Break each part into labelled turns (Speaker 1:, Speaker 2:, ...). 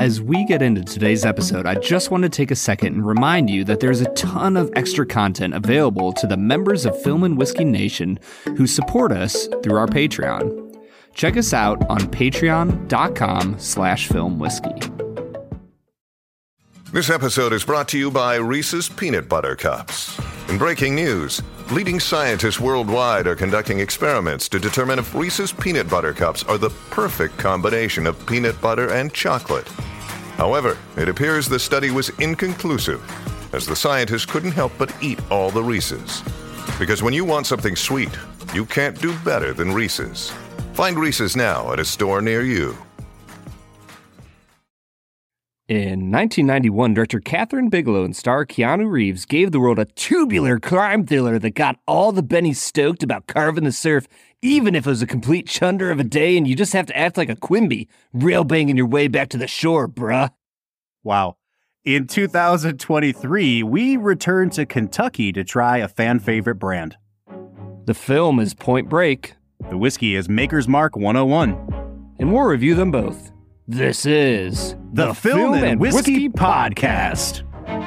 Speaker 1: As we get into today's episode, I just want to take a second and remind you that there's a ton of extra content available to the members of Film and Whiskey Nation who support us through our Patreon. Check us out on patreon.com/filmwhiskey.
Speaker 2: This episode is brought to you by Reese's Peanut Butter Cups. In breaking news, leading scientists worldwide are conducting experiments to determine if Reese's Peanut Butter Cups are the perfect combination of peanut butter and chocolate. However, it appears the study was inconclusive, as the scientists couldn't help but eat all the Reese's. Because when you want something sweet, you can't do better than Reese's. Find Reese's now at a store near you.
Speaker 1: In 1991, director Kathryn Bigelow and star Keanu Reeves gave the world a tubular crime thriller that got all the Bennies stoked about carving the surf, even if it was a complete chunder of a day and you just have to act like a Quimby, rail-banging your way back to the shore, bruh.
Speaker 3: Wow. In 2023, we return to Kentucky to try a fan-favorite brand.
Speaker 1: The film is Point Break.
Speaker 3: The whiskey is Maker's Mark 101.
Speaker 1: And we'll review them both. This is
Speaker 3: the Film and Whiskey Podcast.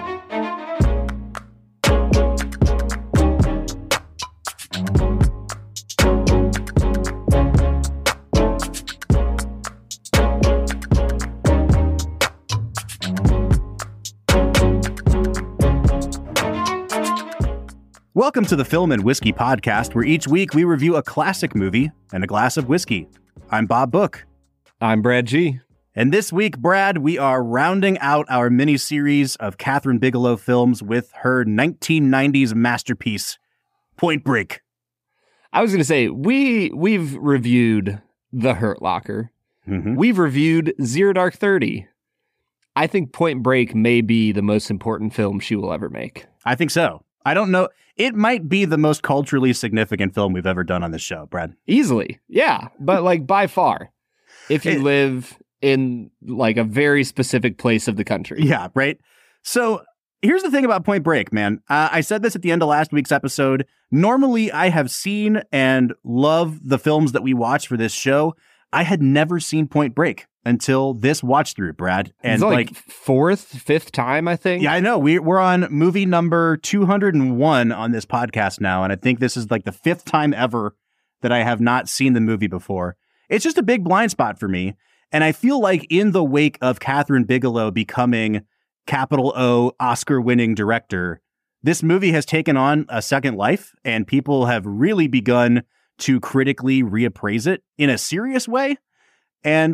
Speaker 3: Welcome to the Film and Whiskey Podcast, where each week we review a classic movie and a glass of whiskey. I'm Bob Book.
Speaker 1: I'm Brad G.
Speaker 3: And this week, Brad, we are rounding out our mini-series of Kathryn Bigelow films with her 1990s masterpiece, Point Break.
Speaker 1: I was going to say, we've reviewed The Hurt Locker.
Speaker 3: Mm-hmm.
Speaker 1: We've reviewed Zero Dark 30. I think Point Break may be the most important film she will ever make.
Speaker 3: I think so. I don't know. It might be the most culturally significant film we've ever done on this show, Brad.
Speaker 1: Easily. Yeah. But like by far, if you live in like a very specific place of the country.
Speaker 3: Yeah, right. So here's the thing about Point Break, man. I said this at the end of last week's episode. Normally, I have seen and love the films that we watch for this show. I had never seen Point Break until this watch through, Brad. And
Speaker 1: it's like fifth time, I think.
Speaker 3: Yeah, I know. We're on movie number 201 on this podcast now. And I think this is like the fifth time ever that I have not seen the movie before. It's just a big blind spot for me. And I feel like in the wake of Kathryn Bigelow becoming capital O Oscar-winning director, this movie has taken on a second life, and people have really begun to critically reappraise it in a serious way. And,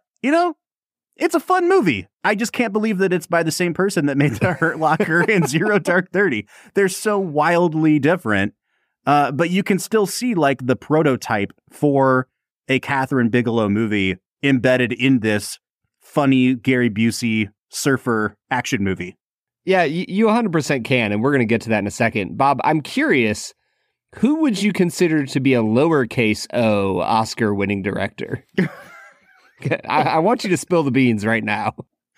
Speaker 3: it's a fun movie. I just can't believe that it's by the same person that made The Hurt Locker and Zero Dark 30. They're so wildly different, but you can still see like the prototype for a Kathryn Bigelow movie embedded in this funny Gary Busey surfer action movie.
Speaker 1: Yeah, you 100% can, and we're going to get to that in a second. Bob, I'm curious, who would you consider to be a lowercase o Oscar-winning director? I want you to spill the beans right now.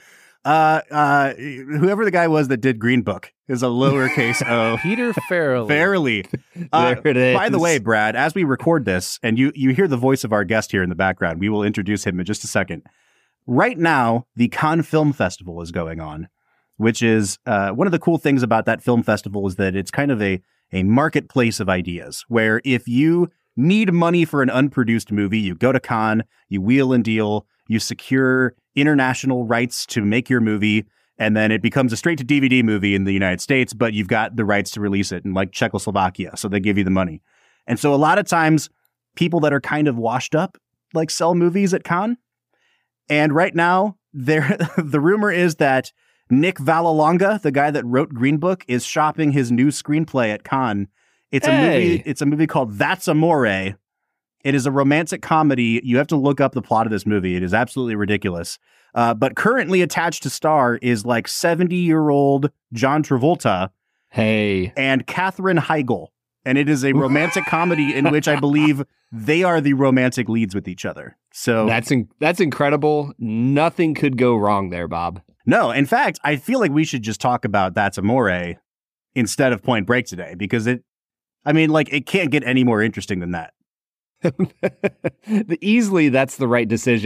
Speaker 3: Whoever the guy was that did Green Book is a lowercase o.
Speaker 4: Peter Farrelly.
Speaker 1: There it is.
Speaker 3: By the way, Brad, as we record this, and you hear the voice of our guest here in the background, we will introduce him in just a second. Right now, the Cannes Film Festival is going on, which is one of the cool things about that film festival is that it's kind of a marketplace of ideas, where if you need money for an unproduced movie, you go to Cannes, you wheel and deal, you secure international rights to make your movie, and then it becomes a straight-to-DVD movie in the United States, but you've got the rights to release it in like Czechoslovakia, so they give you the money. And so a lot of times, people that are kind of washed up like sell movies at Cannes. And right now, the rumor is that Nick Vallelonga, the guy that wrote Green Book, is shopping his new screenplay at Cannes. It's a movie called That's Amore. It is a romantic comedy. You have to look up the plot of this movie. It is absolutely ridiculous. But currently attached to star is like 70-year-old John Travolta.
Speaker 1: Hey.
Speaker 3: And Katherine Heigl. And it is a romantic comedy in which I believe they are the romantic leads with each other. So
Speaker 1: that's incredible. Nothing could go wrong there, Bob.
Speaker 3: No, in fact, I feel like we should just talk about That's Amore instead of Point Break today, because it can't get any more interesting than that.
Speaker 1: Easily, that's the right decision.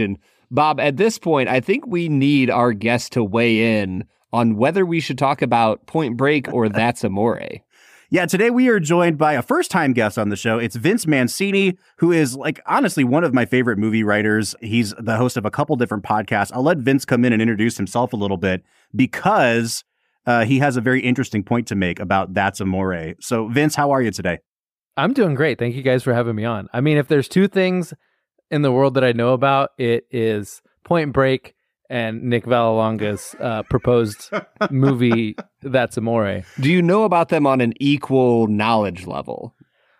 Speaker 1: Bob, at this point, I think we need our guest to weigh in on whether we should talk about Point Break or That's Amore.
Speaker 3: Yeah, today we are joined by a first-time guest on the show. It's Vince Mancini, who is, like, honestly, one of my favorite movie writers. He's the host of a couple different podcasts. I'll let Vince come in and introduce himself a little bit because he has a very interesting point to make about That's Amore. So, Vince, how are you today?
Speaker 4: I'm doing great. Thank you guys for having me on. I mean, if there's two things in the world that I know about, it is Point Break and Nick Vallelonga's proposed movie, That's Amore.
Speaker 1: Do you know about them on an equal knowledge level?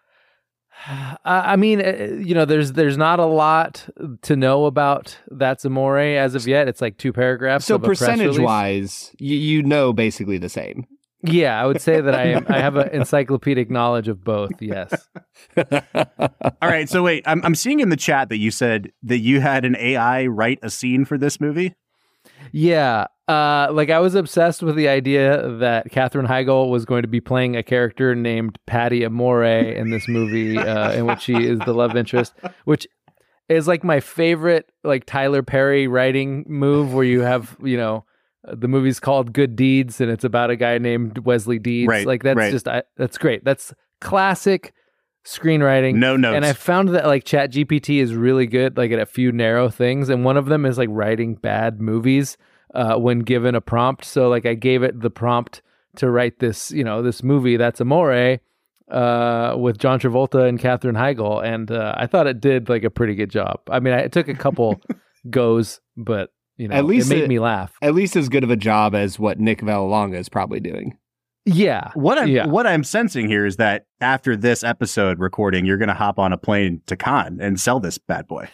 Speaker 4: I mean, there's not a lot to know about That's Amore as of yet. It's like 2 paragraphs.
Speaker 1: So
Speaker 4: of a press release.
Speaker 1: percentage-wise, you know basically the same.
Speaker 4: Yeah, I would say that I have an encyclopedic knowledge of both. Yes.
Speaker 3: All right. So wait, I'm seeing in the chat that you said that you had an AI write a scene for this movie.
Speaker 4: Yeah. Like I was obsessed with the idea that Katherine Heigl was going to be playing a character named Patty Amore in this movie, in which she is the love interest, which is like my favorite, like Tyler Perry writing move, where you have, the movie's called Good Deeds, and it's about a guy named Wesley Deeds.
Speaker 3: Right,
Speaker 4: like that's
Speaker 3: right.
Speaker 4: just that's great. That's classic screenwriting.
Speaker 3: No notes.
Speaker 4: And I found that like ChatGPT is really good, like at a few narrow things, and one of them is like writing bad movies when given a prompt. So like I gave it the prompt to write this, this movie, That's Amore, with John Travolta and Katherine Heigl, and I thought it did like a pretty good job. I mean, it took a couple goes, but
Speaker 1: at least
Speaker 4: it made me laugh.
Speaker 1: At least as good of a job as what Nick Vallelonga is probably doing.
Speaker 4: Yeah.
Speaker 3: What I'm sensing here is that after this episode recording, you're going to hop on a plane to Cannes and sell this bad boy.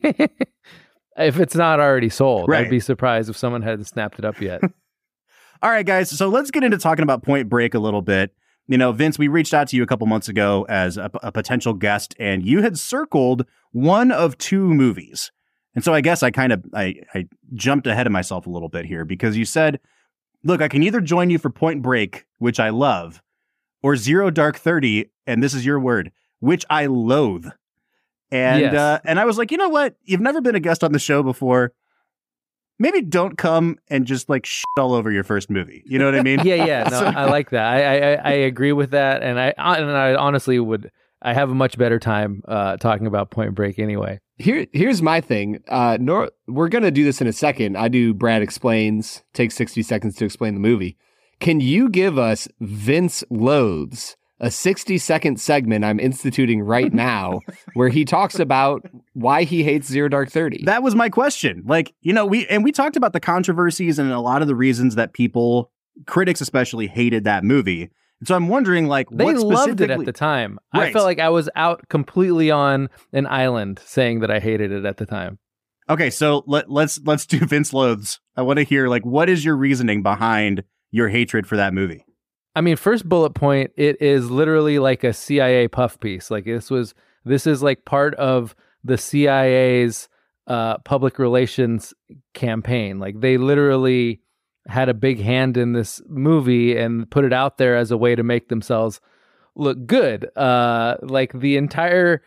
Speaker 4: If it's not already sold,
Speaker 3: Right.
Speaker 4: I'd be surprised if someone hadn't snapped it up yet.
Speaker 3: All right, guys. So let's get into talking about Point Break a little bit. Vince, we reached out to you a couple months ago as a potential guest, and you had circled one of 2 movies. And so I guess I jumped ahead of myself a little bit here because you said, look, I can either join you for Point Break, which I love, or Zero Dark 30, and this is your word, which I loathe. And
Speaker 4: Yes.
Speaker 3: And I was like, you know what? You've never been a guest on the show before. Maybe don't come and just like shit all over your first movie. You know what I mean?
Speaker 4: Yeah. No, I like that. I agree with that. And I honestly I have a much better time talking about Point Break anyway.
Speaker 1: Here's my thing. We're going to do this in a second. I do Brad Explains, takes 60 seconds to explain the movie. Can you give us Vince Loathes, a 60-second segment I'm instituting right now, where he talks about why he hates Zero Dark 30?
Speaker 3: That was my question. Like, we talked about the controversies and a lot of the reasons that critics especially, hated that movie. And so I'm wondering, like,
Speaker 4: They
Speaker 3: what
Speaker 4: loved it at
Speaker 3: specifically-
Speaker 4: the time.
Speaker 3: Right.
Speaker 4: I felt like I was out completely on an island saying that I hated it at the time.
Speaker 3: Okay, so let's do Vince Loathes. I want to hear, like, what is your reasoning behind your hatred for that movie?
Speaker 4: I mean, first bullet point, it is literally like a CIA puff piece. Like this is like part of the CIA's public relations campaign. Like they literally had a big hand in this movie and put it out there as a way to make themselves look good. Like the entire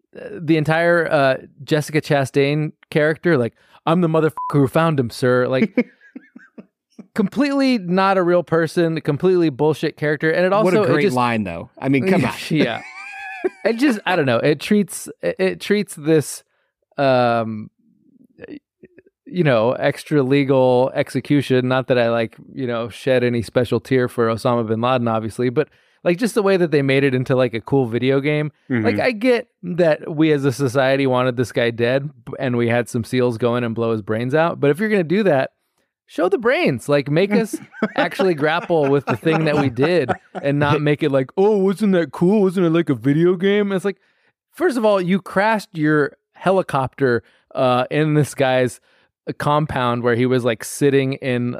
Speaker 4: Jessica Chastain character, like, I'm the motherfucker who found him, sir. Like completely not a real person, completely bullshit character. And it also,
Speaker 1: what a great line, though. I mean, come on.
Speaker 4: Yeah. I don't know. It treats this, extra legal execution. Not that I shed any special tear for Osama bin Laden, obviously, but like just the way that they made it into like a cool video game.
Speaker 3: Mm-hmm.
Speaker 4: Like I get that we as a society wanted this guy dead and we had some SEALs go in and blow his brains out. But if you're going to do that, show the brains, like make us actually grapple with the thing that we did and not make it like, oh, wasn't that cool? Wasn't it like a video game? It's like, first of all, you crashed your helicopter in this guy's compound where he was like sitting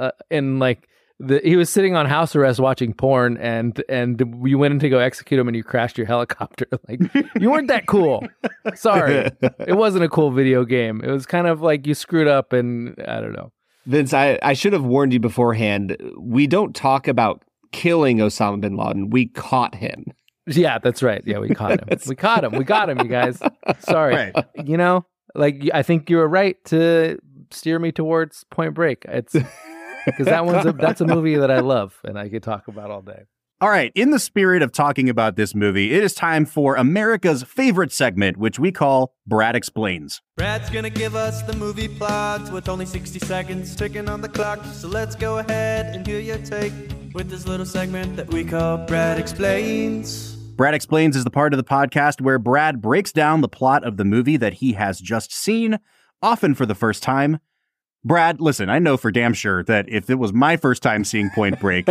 Speaker 4: he was sitting on house arrest watching porn and you went in to go execute him and you crashed your helicopter. Like you weren't that cool. Sorry. It wasn't a cool video game. It was kind of like you screwed up and I don't know.
Speaker 1: Vince, I should have warned you beforehand. We don't talk about killing Osama bin Laden. We caught him.
Speaker 4: Yeah, that's right. Yeah, we caught him. We got him, you guys. Sorry.
Speaker 3: Right.
Speaker 4: Like, I think you were right to steer me towards Point Break. It's because that's a movie that I love and I could talk about all day.
Speaker 3: All right, in the spirit of talking about this movie, it is time for America's favorite segment, which we call Brad Explains.
Speaker 5: Brad's gonna give us the movie plot with only 60 seconds ticking on the clock. So let's go ahead and hear your take with this little segment that we call Brad Explains.
Speaker 3: Brad Explains is the part of the podcast where Brad breaks down the plot of the movie that he has just seen, often for the first time. Brad, listen, I know for damn sure that if it was my first time seeing Point Break,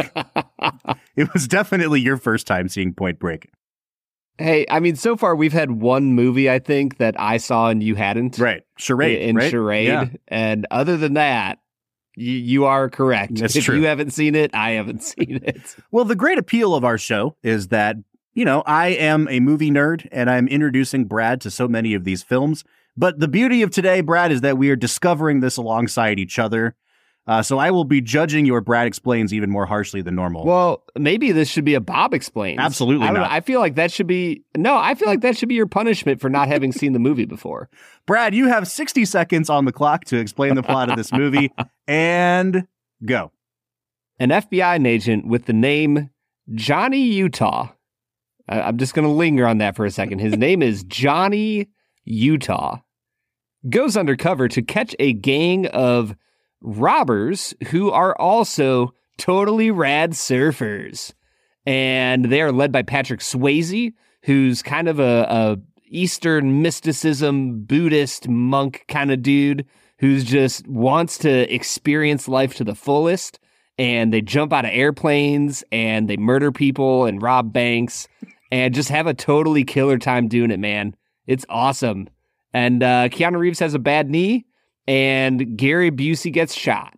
Speaker 3: it was definitely your first time seeing Point Break.
Speaker 1: Hey, I mean, so far we've had one movie, I think, that I saw and you hadn't.
Speaker 3: Right. Charade.
Speaker 1: In
Speaker 3: right?
Speaker 1: Charade.
Speaker 3: Yeah.
Speaker 1: And other than that, you are correct.
Speaker 3: That's
Speaker 1: if
Speaker 3: true.
Speaker 1: you haven't seen it, I haven't seen it.
Speaker 3: Well, the great appeal of our show is that, you know, I am a movie nerd and I'm introducing Brad to so many of these films. But the beauty of today, Brad, is that we are discovering this alongside each other. So I will be judging your Brad Explains even more harshly than normal.
Speaker 1: Well, maybe this should be a Bob Explains.
Speaker 3: Absolutely
Speaker 1: I don't
Speaker 3: not.
Speaker 1: know, I feel like that should be your punishment for not having seen the movie before.
Speaker 3: Brad, you have 60 seconds on the clock to explain the plot of this movie. And go.
Speaker 1: An FBI agent with the name Johnny Utah. I'm just going to linger on that for a second. His name is Johnny Utah. Goes undercover to catch a gang of robbers who are also totally rad surfers. And they are led by Patrick Swayze, who's kind of a Eastern mysticism Buddhist monk kind of dude who's just wants to experience life to the fullest. And they jump out of airplanes and they murder people and rob banks and just have a totally killer time doing it, man. It's awesome. And Keanu Reeves has a bad knee, and Gary Busey gets shot.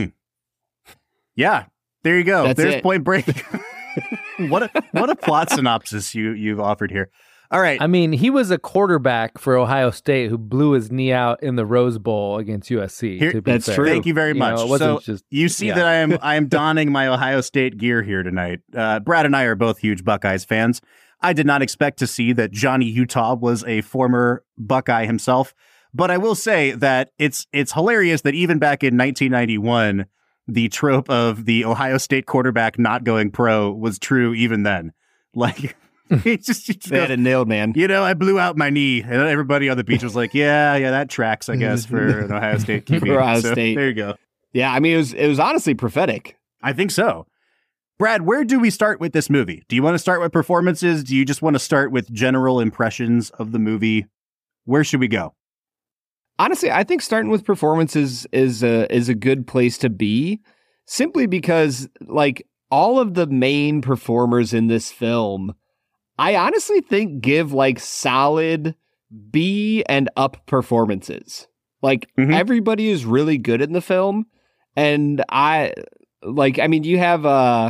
Speaker 3: Yeah, there you go.
Speaker 1: That's
Speaker 3: There's
Speaker 1: it.
Speaker 3: Point Break. What a plot synopsis you've offered here. All right.
Speaker 4: I mean, he was a quarterback for Ohio State who blew his knee out in the Rose Bowl against USC.
Speaker 3: Here-
Speaker 4: to be
Speaker 1: that's
Speaker 4: fair.
Speaker 1: true.
Speaker 3: Thank you very
Speaker 4: You know,
Speaker 3: much.
Speaker 4: it wasn't
Speaker 3: So
Speaker 4: just-
Speaker 3: you see
Speaker 4: yeah.
Speaker 3: that I am donning my Ohio State gear here tonight. Brad and I are both huge Buckeyes fans. I did not expect to see that Johnny Utah was a former Buckeye himself, but I will say that it's hilarious that even back in 1991, the trope of the Ohio State quarterback not going pro was true even then. Like, it's just
Speaker 1: They had it nailed, man.
Speaker 3: you know, I blew out my knee, and everybody on the beach was like, yeah, that tracks, I guess, for an Ohio State QB.
Speaker 1: For Ohio
Speaker 3: So,
Speaker 1: State.
Speaker 3: There you go.
Speaker 1: Yeah, I mean, it was honestly prophetic.
Speaker 3: I think so. Brad, where do we start with this movie? Do you want to start with performances? Do you just want to start with general impressions of the movie? Where should we go?
Speaker 1: Honestly, I think starting with performances is a good place to be, simply because like all of the main performers in this film, I honestly think give like solid B and up performances. Like everybody is really good in the film, and I mean, you have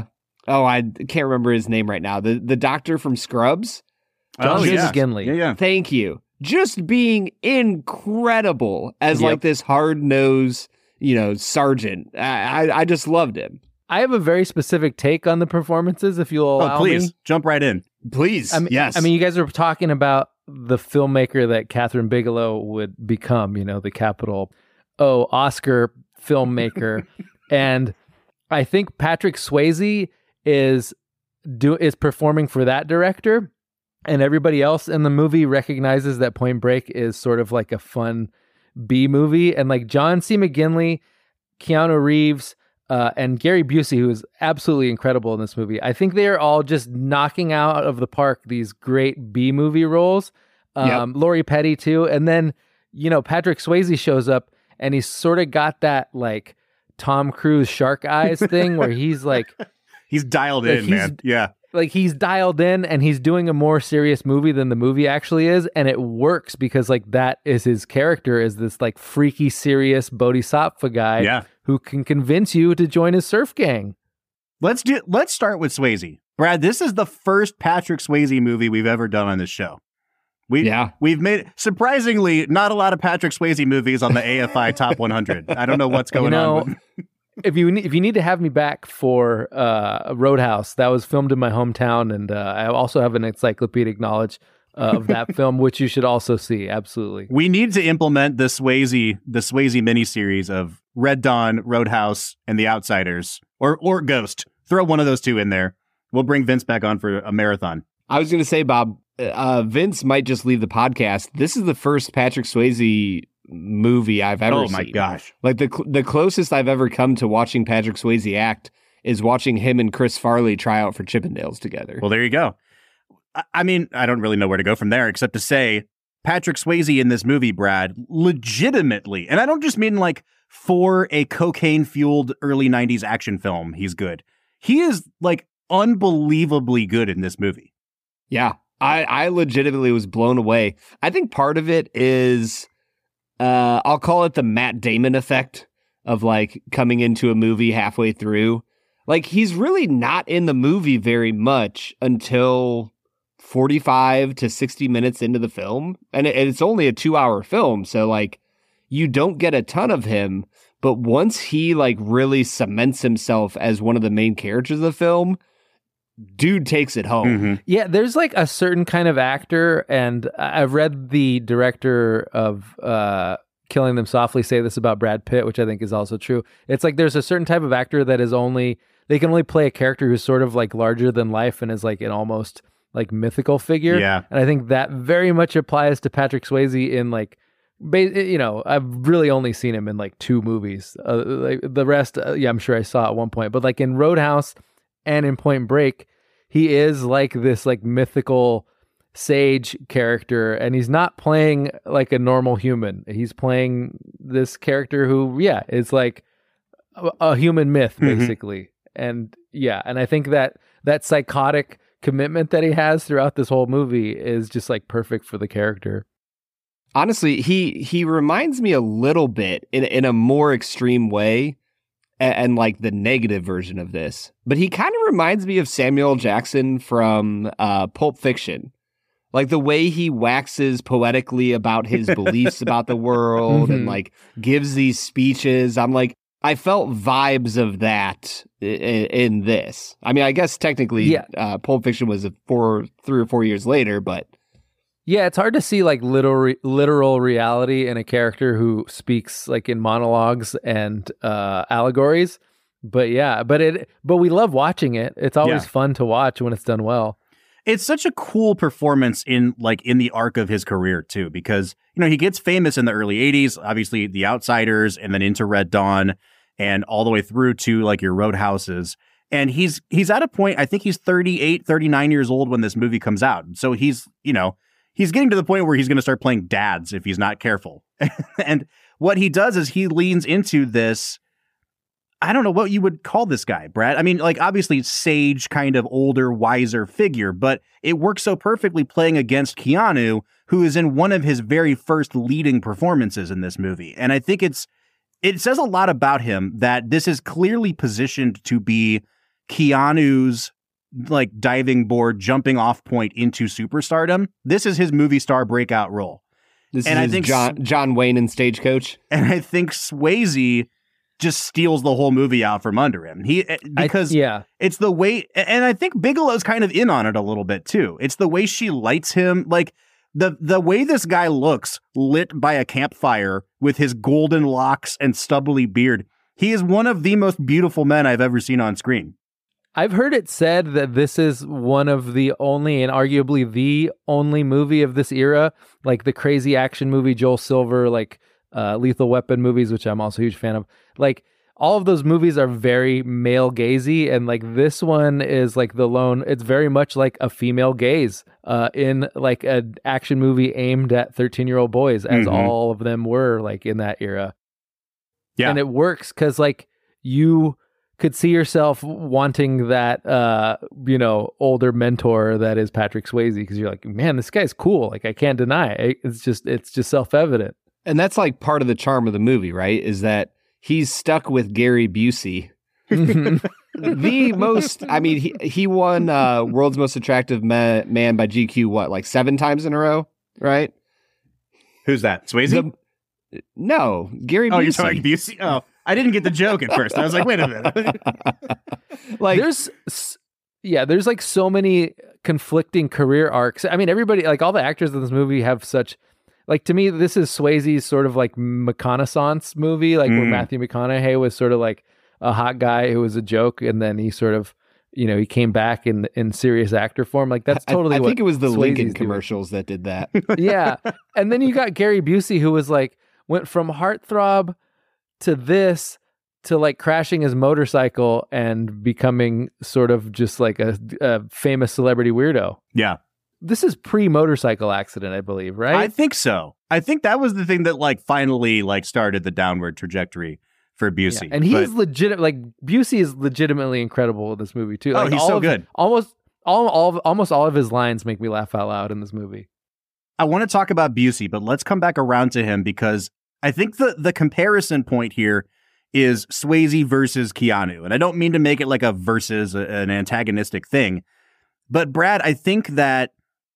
Speaker 1: I can't remember his name right now. The doctor from Scrubs.
Speaker 4: John
Speaker 3: yeah.
Speaker 4: McGinley.
Speaker 3: Yeah.
Speaker 1: Thank you. Just being incredible as
Speaker 4: Yep.
Speaker 1: like this hard-nosed, sergeant. I just loved him.
Speaker 4: I have a very specific take on the performances, if you'll allow
Speaker 3: Oh, please,
Speaker 4: me.
Speaker 3: jump right in.
Speaker 1: Please.
Speaker 3: Yes.
Speaker 4: I mean, you guys are talking about the filmmaker that Catherine Bigelow would become, the capital O Oscar filmmaker. And I think Patrick Swayze is performing for that director, and everybody else in the movie recognizes that Point Break is sort of like a fun B movie. And like John C. McGinley, Keanu Reeves, and Gary Busey, who is absolutely incredible in this movie. I think they are all just knocking out of the park these great B movie roles. Lori Petty too. And then, Patrick Swayze shows up and he's sort of got that like Tom Cruise shark eyes thing where he's like,
Speaker 3: He's dialed
Speaker 4: Like,
Speaker 3: in,
Speaker 4: he's-
Speaker 3: man. Yeah.
Speaker 4: like he's dialed in and he's doing a more serious movie than the movie actually is. And it works because like that is his character, is this like freaky, serious bodhisattva guy
Speaker 3: Yeah.
Speaker 4: who can convince you to join his surf gang.
Speaker 3: Let's start with Swayze. Brad, this is the first Patrick Swayze movie we've ever done on this show. We've made, surprisingly, not a lot of Patrick Swayze movies on the AFI Top 100. I don't know what's going on.
Speaker 4: If you need to have me back for Roadhouse, that was filmed in my hometown, and I also have an encyclopedic knowledge of that film, which you should also see. Absolutely.
Speaker 3: We need to implement the Swayze miniseries of Red Dawn, Roadhouse, and The Outsiders, or Ghost. Throw one of those two in there. We'll bring Vince back on for a marathon.
Speaker 1: I was going to say, Bob, Vince might just leave the podcast. This is the first Patrick Swayze movie I've ever seen.
Speaker 3: Oh my gosh.
Speaker 1: Like the closest I've ever come to watching Patrick Swayze act is watching him and Chris Farley try out for Chippendales together.
Speaker 3: Well, there you go. I mean, I don't really know where to go from there except to say Patrick Swayze in this movie, Brad, legitimately, and I don't just mean like for a cocaine-fueled early 90s action film, he's good. He is like unbelievably good in this movie.
Speaker 1: Yeah, I legitimately was blown away. I think part of it is, I'll call it the Matt Damon effect of like coming into a movie halfway through. Like he's really not in the movie very much until 45 to 60 minutes into the film. And it's only a 2-hour film. So like you don't get a ton of him. But once he like really cements himself as one of the main characters of the film, dude takes it home.
Speaker 3: Mm-hmm.
Speaker 4: Yeah, there's like a certain kind of actor, and I've read the director of Killing Them Softly say this about Brad Pitt, which I think is also true. It's like there's a certain type of actor that they can only play a character who's sort of like larger than life and is like an almost like mythical figure.
Speaker 3: Yeah.
Speaker 4: And I think that very much applies to Patrick Swayze in like, I've really only seen him in like 2 movies. Like the rest, I'm sure I saw at one point, but like in Roadhouse and in Point Break, he is like this like mythical sage character, and he's not playing like a normal human. He's playing this character who, is like a human myth basically. And and I think that psychotic commitment that he has throughout this whole movie is just like perfect for the character.
Speaker 1: Honestly, he reminds me a little bit in a more extreme way, and like the negative version of this. But he kind of reminds me of Samuel Jackson from Pulp Fiction. Like the way he waxes poetically about his beliefs about the world and like gives these speeches. I'm like, I felt vibes of that in this. I mean, I guess technically Pulp Fiction was 3 or 4 years later, but
Speaker 4: yeah, it's hard to see like literal reality in a character who speaks like in monologues and allegories. But but we love watching it. It's always fun to watch when it's done well.
Speaker 3: It's such a cool performance in the arc of his career too, because, he gets famous in the early 80s, obviously The Outsiders, and then into Red Dawn and all the way through to like your Roadhouses. And he's at a point, I think he's 38, 39 years old when this movie comes out. So he's getting to the point where he's going to start playing dads if he's not careful. And what he does is he leans into this, I don't know what you would call this guy, Brad. I mean, like obviously sage, kind of older, wiser figure, but it works so perfectly playing against Keanu, who is in one of his very first leading performances in this movie. And I think it says a lot about him that this is clearly positioned to be Keanu's like diving board, jumping off point into superstardom. This is his movie star breakout role.
Speaker 1: I think John Wayne in Stagecoach.
Speaker 3: And I think Swayze just steals the whole movie out from under him. It's the way, and I think Bigelow's kind of in on it a little bit too. It's the way she lights him, like the way this guy looks lit by a campfire with his golden locks and stubbly beard. He is one of the most beautiful men I've ever seen on screen.
Speaker 4: I've heard it said that this is one of the only and arguably the only movie of this era, like the crazy action movie Joel Silver, like Lethal Weapon movies, which I'm also a huge fan of. Like all of those movies are very male gazy, and like this one is like it's very much like a female gaze in like an action movie aimed at 13-year-old boys, as all of them were like in that era. Yeah. And it works because like you could see yourself wanting that, older mentor that is Patrick Swayze, because you're like, man, this guy's cool. Like I can't deny it. It's just self-evident.
Speaker 1: And that's like part of the charm of the movie, right? Is that he's stuck with Gary Busey. The most, I mean, he won World's Most Attractive Man by GQ, what, like 7 times in a row, right?
Speaker 3: Who's that? Swayze?
Speaker 1: No, Gary Busey.
Speaker 3: Oh, you're talking Busey? Oh, I didn't get the joke at first. I was like, wait a minute.
Speaker 1: Like,
Speaker 4: there's like so many conflicting career arcs. I mean, everybody, like all the actors in this movie have such, like, to me, this is Swayze's sort of like reconnaissance movie, like where Matthew McConaughey was sort of like a hot guy who was a joke, and then he sort of, you know, he came back in serious actor form. Like that's totally
Speaker 1: I
Speaker 4: what
Speaker 1: think it was the
Speaker 4: Swayze's
Speaker 1: Lincoln
Speaker 4: doing.
Speaker 1: commercials that did that.
Speaker 4: Yeah. And then you got Gary Busey, who was like, went from heartthrob to this to like crashing his motorcycle and becoming sort of just like a famous celebrity weirdo.
Speaker 3: Yeah.
Speaker 4: This is pre-motorcycle accident, I believe, right?
Speaker 3: I think so. I think that was the thing that like finally like started the downward trajectory for Busey.
Speaker 4: Yeah. And he's legit. Like Busey is legitimately incredible in this movie too.
Speaker 3: Oh,
Speaker 4: Like,
Speaker 3: he's so good.
Speaker 4: Almost all of his lines make me laugh out loud in this movie.
Speaker 3: I want to talk about Busey, but let's come back around to him because I think the comparison point here is Swayze versus Keanu. And I don't mean to make it like a versus an antagonistic thing, but Brad, I think that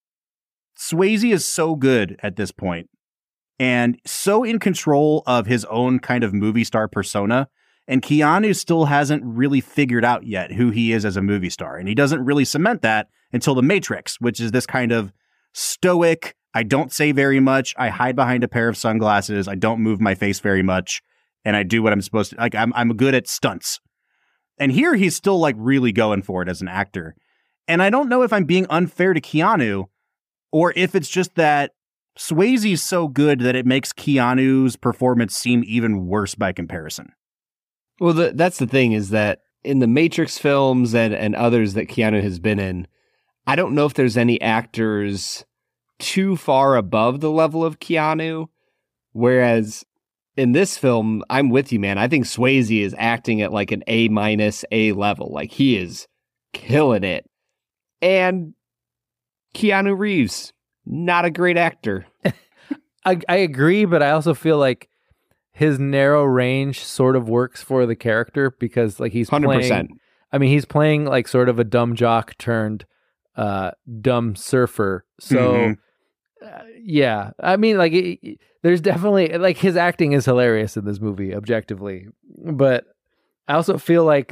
Speaker 3: Swayze is so good at this point and so in control of his own kind of movie star persona. And Keanu still hasn't really figured out yet who he is as a movie star. And he doesn't really cement that until The Matrix, which is this kind of stoic, I don't say very much, I hide behind a pair of sunglasses, I don't move my face very much, and I do what I'm supposed to. Like, I'm good at stunts. And here he's still like really going for it as an actor. And I don't know if I'm being unfair to Keanu or if it's just that Swayze's so good that it makes Keanu's performance seem even worse by comparison.
Speaker 1: Well, that's the thing is that in the Matrix films and others that Keanu has been in, I don't know if there's any actors too far above the level of Keanu. Whereas in this film, I'm with you, man. I think Swayze is acting at like an A- level. Like he is killing it. And Keanu Reeves, not a great actor.
Speaker 4: I agree, but I also feel like his narrow range sort of works for the character because like he's
Speaker 1: 100%.
Speaker 4: playing, I mean, he's playing like sort of a dumb jock turned dumb surfer. So yeah, I mean, like there's definitely like his acting is hilarious in this movie, objectively, but I also feel like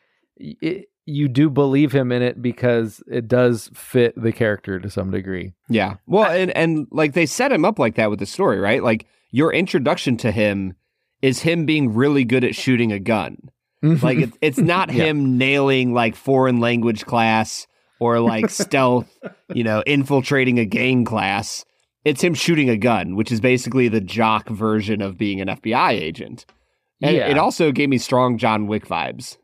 Speaker 4: you do believe him in it because it does fit the character to some degree.
Speaker 1: Yeah. Well, and like they set him up like that with the story, right? Like your introduction to him is him being really good at shooting a gun. Like it's not him nailing like foreign language class or like stealth, you know, infiltrating a gang class. It's him shooting a gun, which is basically the jock version of being an FBI agent. And it also gave me strong John Wick vibes.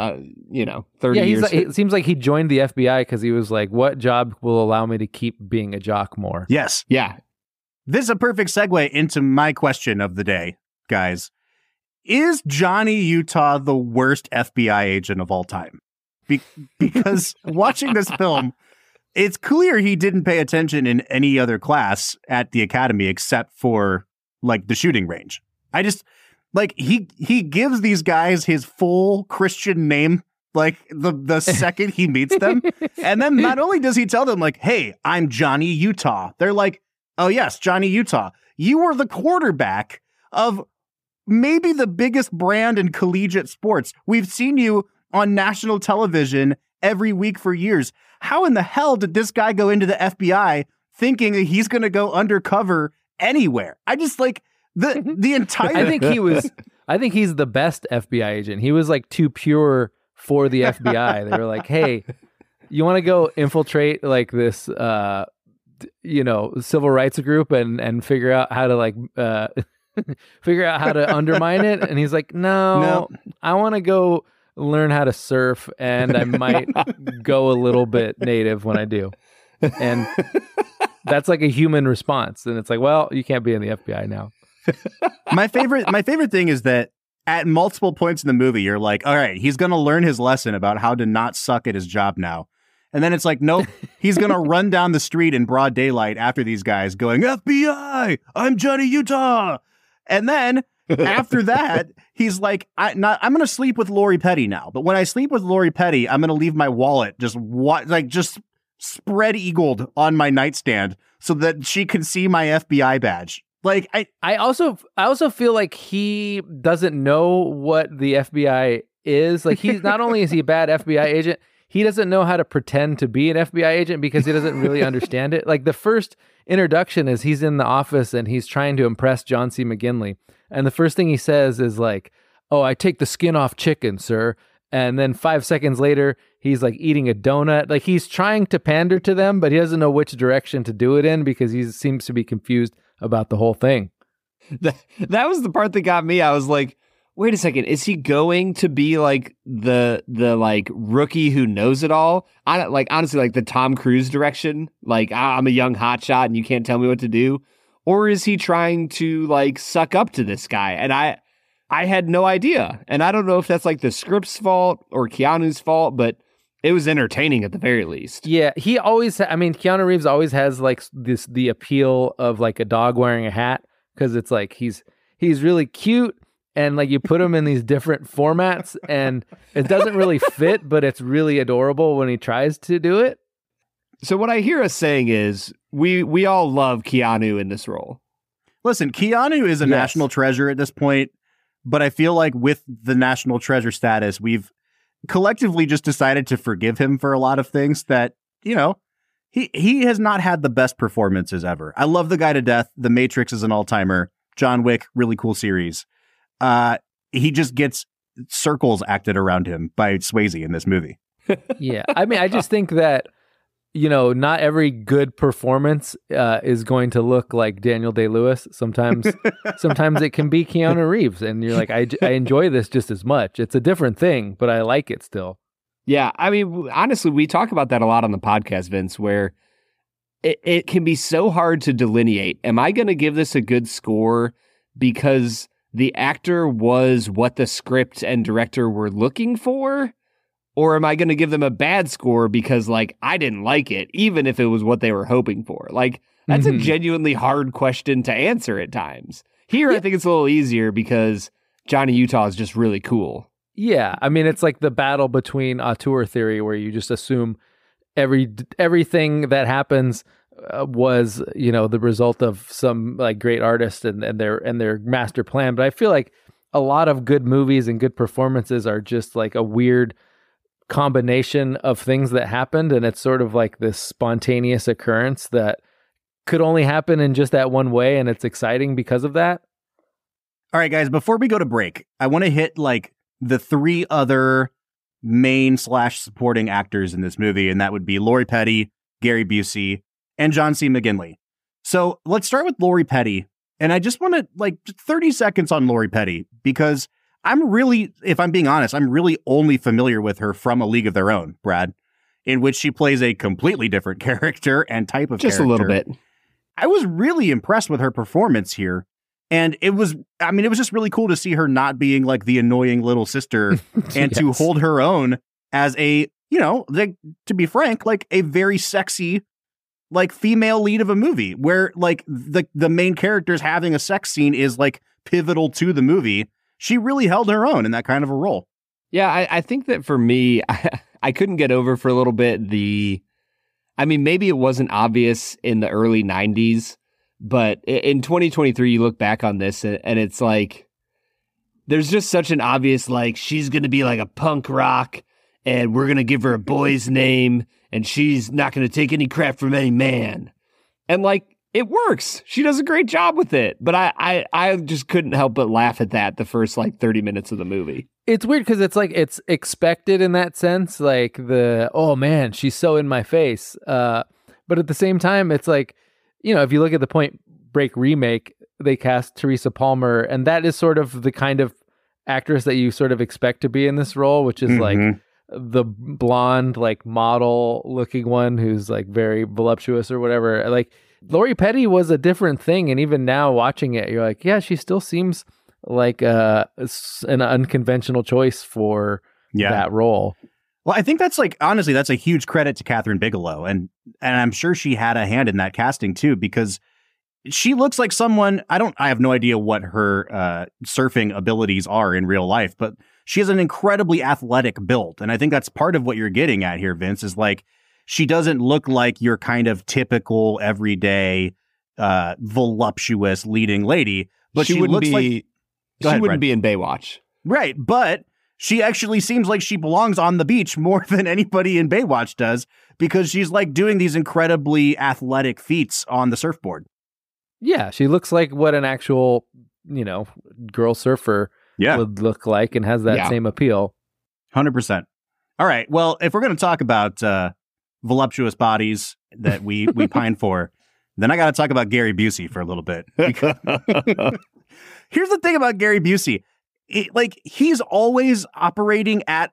Speaker 1: 30 years.
Speaker 4: It seems like he joined the FBI because he was like, what job will allow me to keep being a jock more?
Speaker 3: Yes.
Speaker 1: Yeah.
Speaker 3: This is a perfect segue into my question of the day, guys. Is Johnny Utah the worst FBI agent of all time? Because watching this film, it's clear he didn't pay attention in any other class at the academy except for like the shooting range. I just like he gives these guys his full Christian name like the second he meets them. And then not only does he tell them like, hey, I'm Johnny Utah. They're like, oh, yes, Johnny Utah. You were the quarterback of maybe the biggest brand in collegiate sports. We've seen you on national television every week for years. How in the hell did this guy go into the FBI thinking that he's going to go undercover anywhere? I just like the entire...
Speaker 4: I think he's the best FBI agent. He was like too pure for the FBI. They were like, hey, you want to go infiltrate like this... civil rights group and figure out how to like figure out how to undermine it. And he's like, no. I want to go learn how to surf and I might go a little bit native when I do. And that's like a human response. And it's like, well, you can't be in the FBI now.
Speaker 3: My favorite thing is that at multiple points in the movie, you're like, all right, he's going to learn his lesson about how to not suck at his job now. And then it's like, nope, he's going to run down the street in broad daylight after these guys going, FBI, I'm Johnny Utah. And then after that, he's like, I'm going to sleep with Lori Petty now. But when I sleep with Lori Petty, I'm going to leave my wallet just spread eagled on my nightstand so that she can see my FBI badge. Like
Speaker 4: I also feel like he doesn't know what the FBI is. Like he's not only is he a bad FBI agent, he doesn't know how to pretend to be an FBI agent because he doesn't really understand it. Like the first introduction is he's in the office and he's trying to impress John C. McGinley. And the first thing he says is like, "Oh, I take the skin off chicken, sir." And then 5 seconds later, he's like eating a donut. Like he's trying to pander to them, but he doesn't know which direction to do it in because he seems to be confused about the whole thing.
Speaker 1: That was the part that got me. I was like, wait a second, is he going to be like the like rookie who knows it all? Honestly, like the Tom Cruise direction, like I'm a young hotshot and you can't tell me what to do? Or is he trying to like suck up to this guy? And I had no idea. And I don't know if that's like the script's fault or Keanu's fault, but it was entertaining at the very least.
Speaker 4: Yeah, he always, Keanu Reeves always has like the appeal of like a dog wearing a hat, because it's like he's really cute and like you put him in these different formats and it doesn't really fit, but it's really adorable when he tries to do it.
Speaker 1: So what I hear us saying is we all love Keanu in this role.
Speaker 3: Listen, Keanu is a national treasure at this point. But I feel like with the national treasure status, we've collectively just decided to forgive him for a lot of things that, you know, he has not had the best performances ever. I love the guy to death. The Matrix is an all-timer. John Wick, really cool series. He just gets circles acted around him by Swayze in this movie.
Speaker 4: Yeah. I just think that, you know, not every good performance is going to look like Daniel Day-Lewis. Sometimes it can be Keanu Reeves, and you're like, I enjoy this just as much. It's a different thing, but I like it still.
Speaker 1: Yeah, I mean, honestly, we talk about that a lot on the podcast, Vince, where it can be so hard to delineate. Am I going to give this a good score because the actor was what the script and director were looking for? Or am I going to give them a bad score because, like, I didn't like it, even if it was what they were hoping for? Like, that's a genuinely hard question to answer at times. Here, I think it's a little easier because Johnny Utah is just really cool.
Speaker 4: Yeah, I mean, it's like the battle between auteur theory, where you just assume everything that happens was, you know, the result of some like great artist and their master plan. But I feel like a lot of good movies and good performances are just like a weird combination of things that happened, and it's sort of like this spontaneous occurrence that could only happen in just that one way, and it's exciting because of that.
Speaker 3: All right, guys, before we go to break, I want to hit like the three other main / supporting actors in this movie, and that would be Lori Petty, Gary Busey, and John C. McGinley. So let's start with Lori Petty, and I just want to like 30 seconds on Lori Petty, because I'm really, if I'm being honest, I'm really only familiar with her from A League of Their Own, Brad, in which she plays a completely different character and type of
Speaker 1: just
Speaker 3: character.
Speaker 1: A little bit.
Speaker 3: I was really impressed with her performance here. And it was just really cool to see her not being like the annoying little sister and to hold her own as a, you know, like, to be frank, like a very sexy, like female lead of a movie where like the main character's having a sex scene is like pivotal to the movie. She really held her own in that kind of a role.
Speaker 1: Yeah, I think that for me, I couldn't get over for a little bit maybe it wasn't obvious in the early 90s, but in 2023, you look back on this and it's like, there's just such an obvious, like, she's going to be like a punk rock and we're going to give her a boy's name and she's not going to take any crap from any man. And like, it works. She does a great job with it. But I just couldn't help but laugh at that the first like 30 minutes of the movie.
Speaker 4: It's weird because it's like it's expected in that sense. Like oh man, she's so in my face. But at the same time, it's like, you know, if you look at the Point Break remake, they cast Teresa Palmer, and that is sort of the kind of actress that you sort of expect to be in this role, which is like the blonde, like model looking one who's like very voluptuous or whatever. Like, Lori Petty was a different thing, and even now watching it, you're like, yeah, she still seems like an unconventional choice for that role.
Speaker 3: Well, I think that's like, honestly, that's a huge credit to Kathryn Bigelow, and I'm sure she had a hand in that casting too, because she looks like someone, I have no idea what her surfing abilities are in real life, but she has an incredibly athletic build, and I think that's part of what you're getting at here, Vince, is like, she doesn't look like your kind of typical, everyday, voluptuous leading lady, but she looks like...
Speaker 1: She wouldn't be in Baywatch.
Speaker 3: Right, but she actually seems like she belongs on the beach more than anybody in Baywatch does, because she's like doing these incredibly athletic feats on the surfboard.
Speaker 4: Yeah, she looks like what an actual, girl surfer
Speaker 3: Yeah.
Speaker 4: would look like, and has that same appeal.
Speaker 3: 100%. All right. Well, if we're going to talk about voluptuous bodies that we pine for, then I got to talk about Gary Busey for a little bit. Here's the thing about Gary Busey. He's always operating at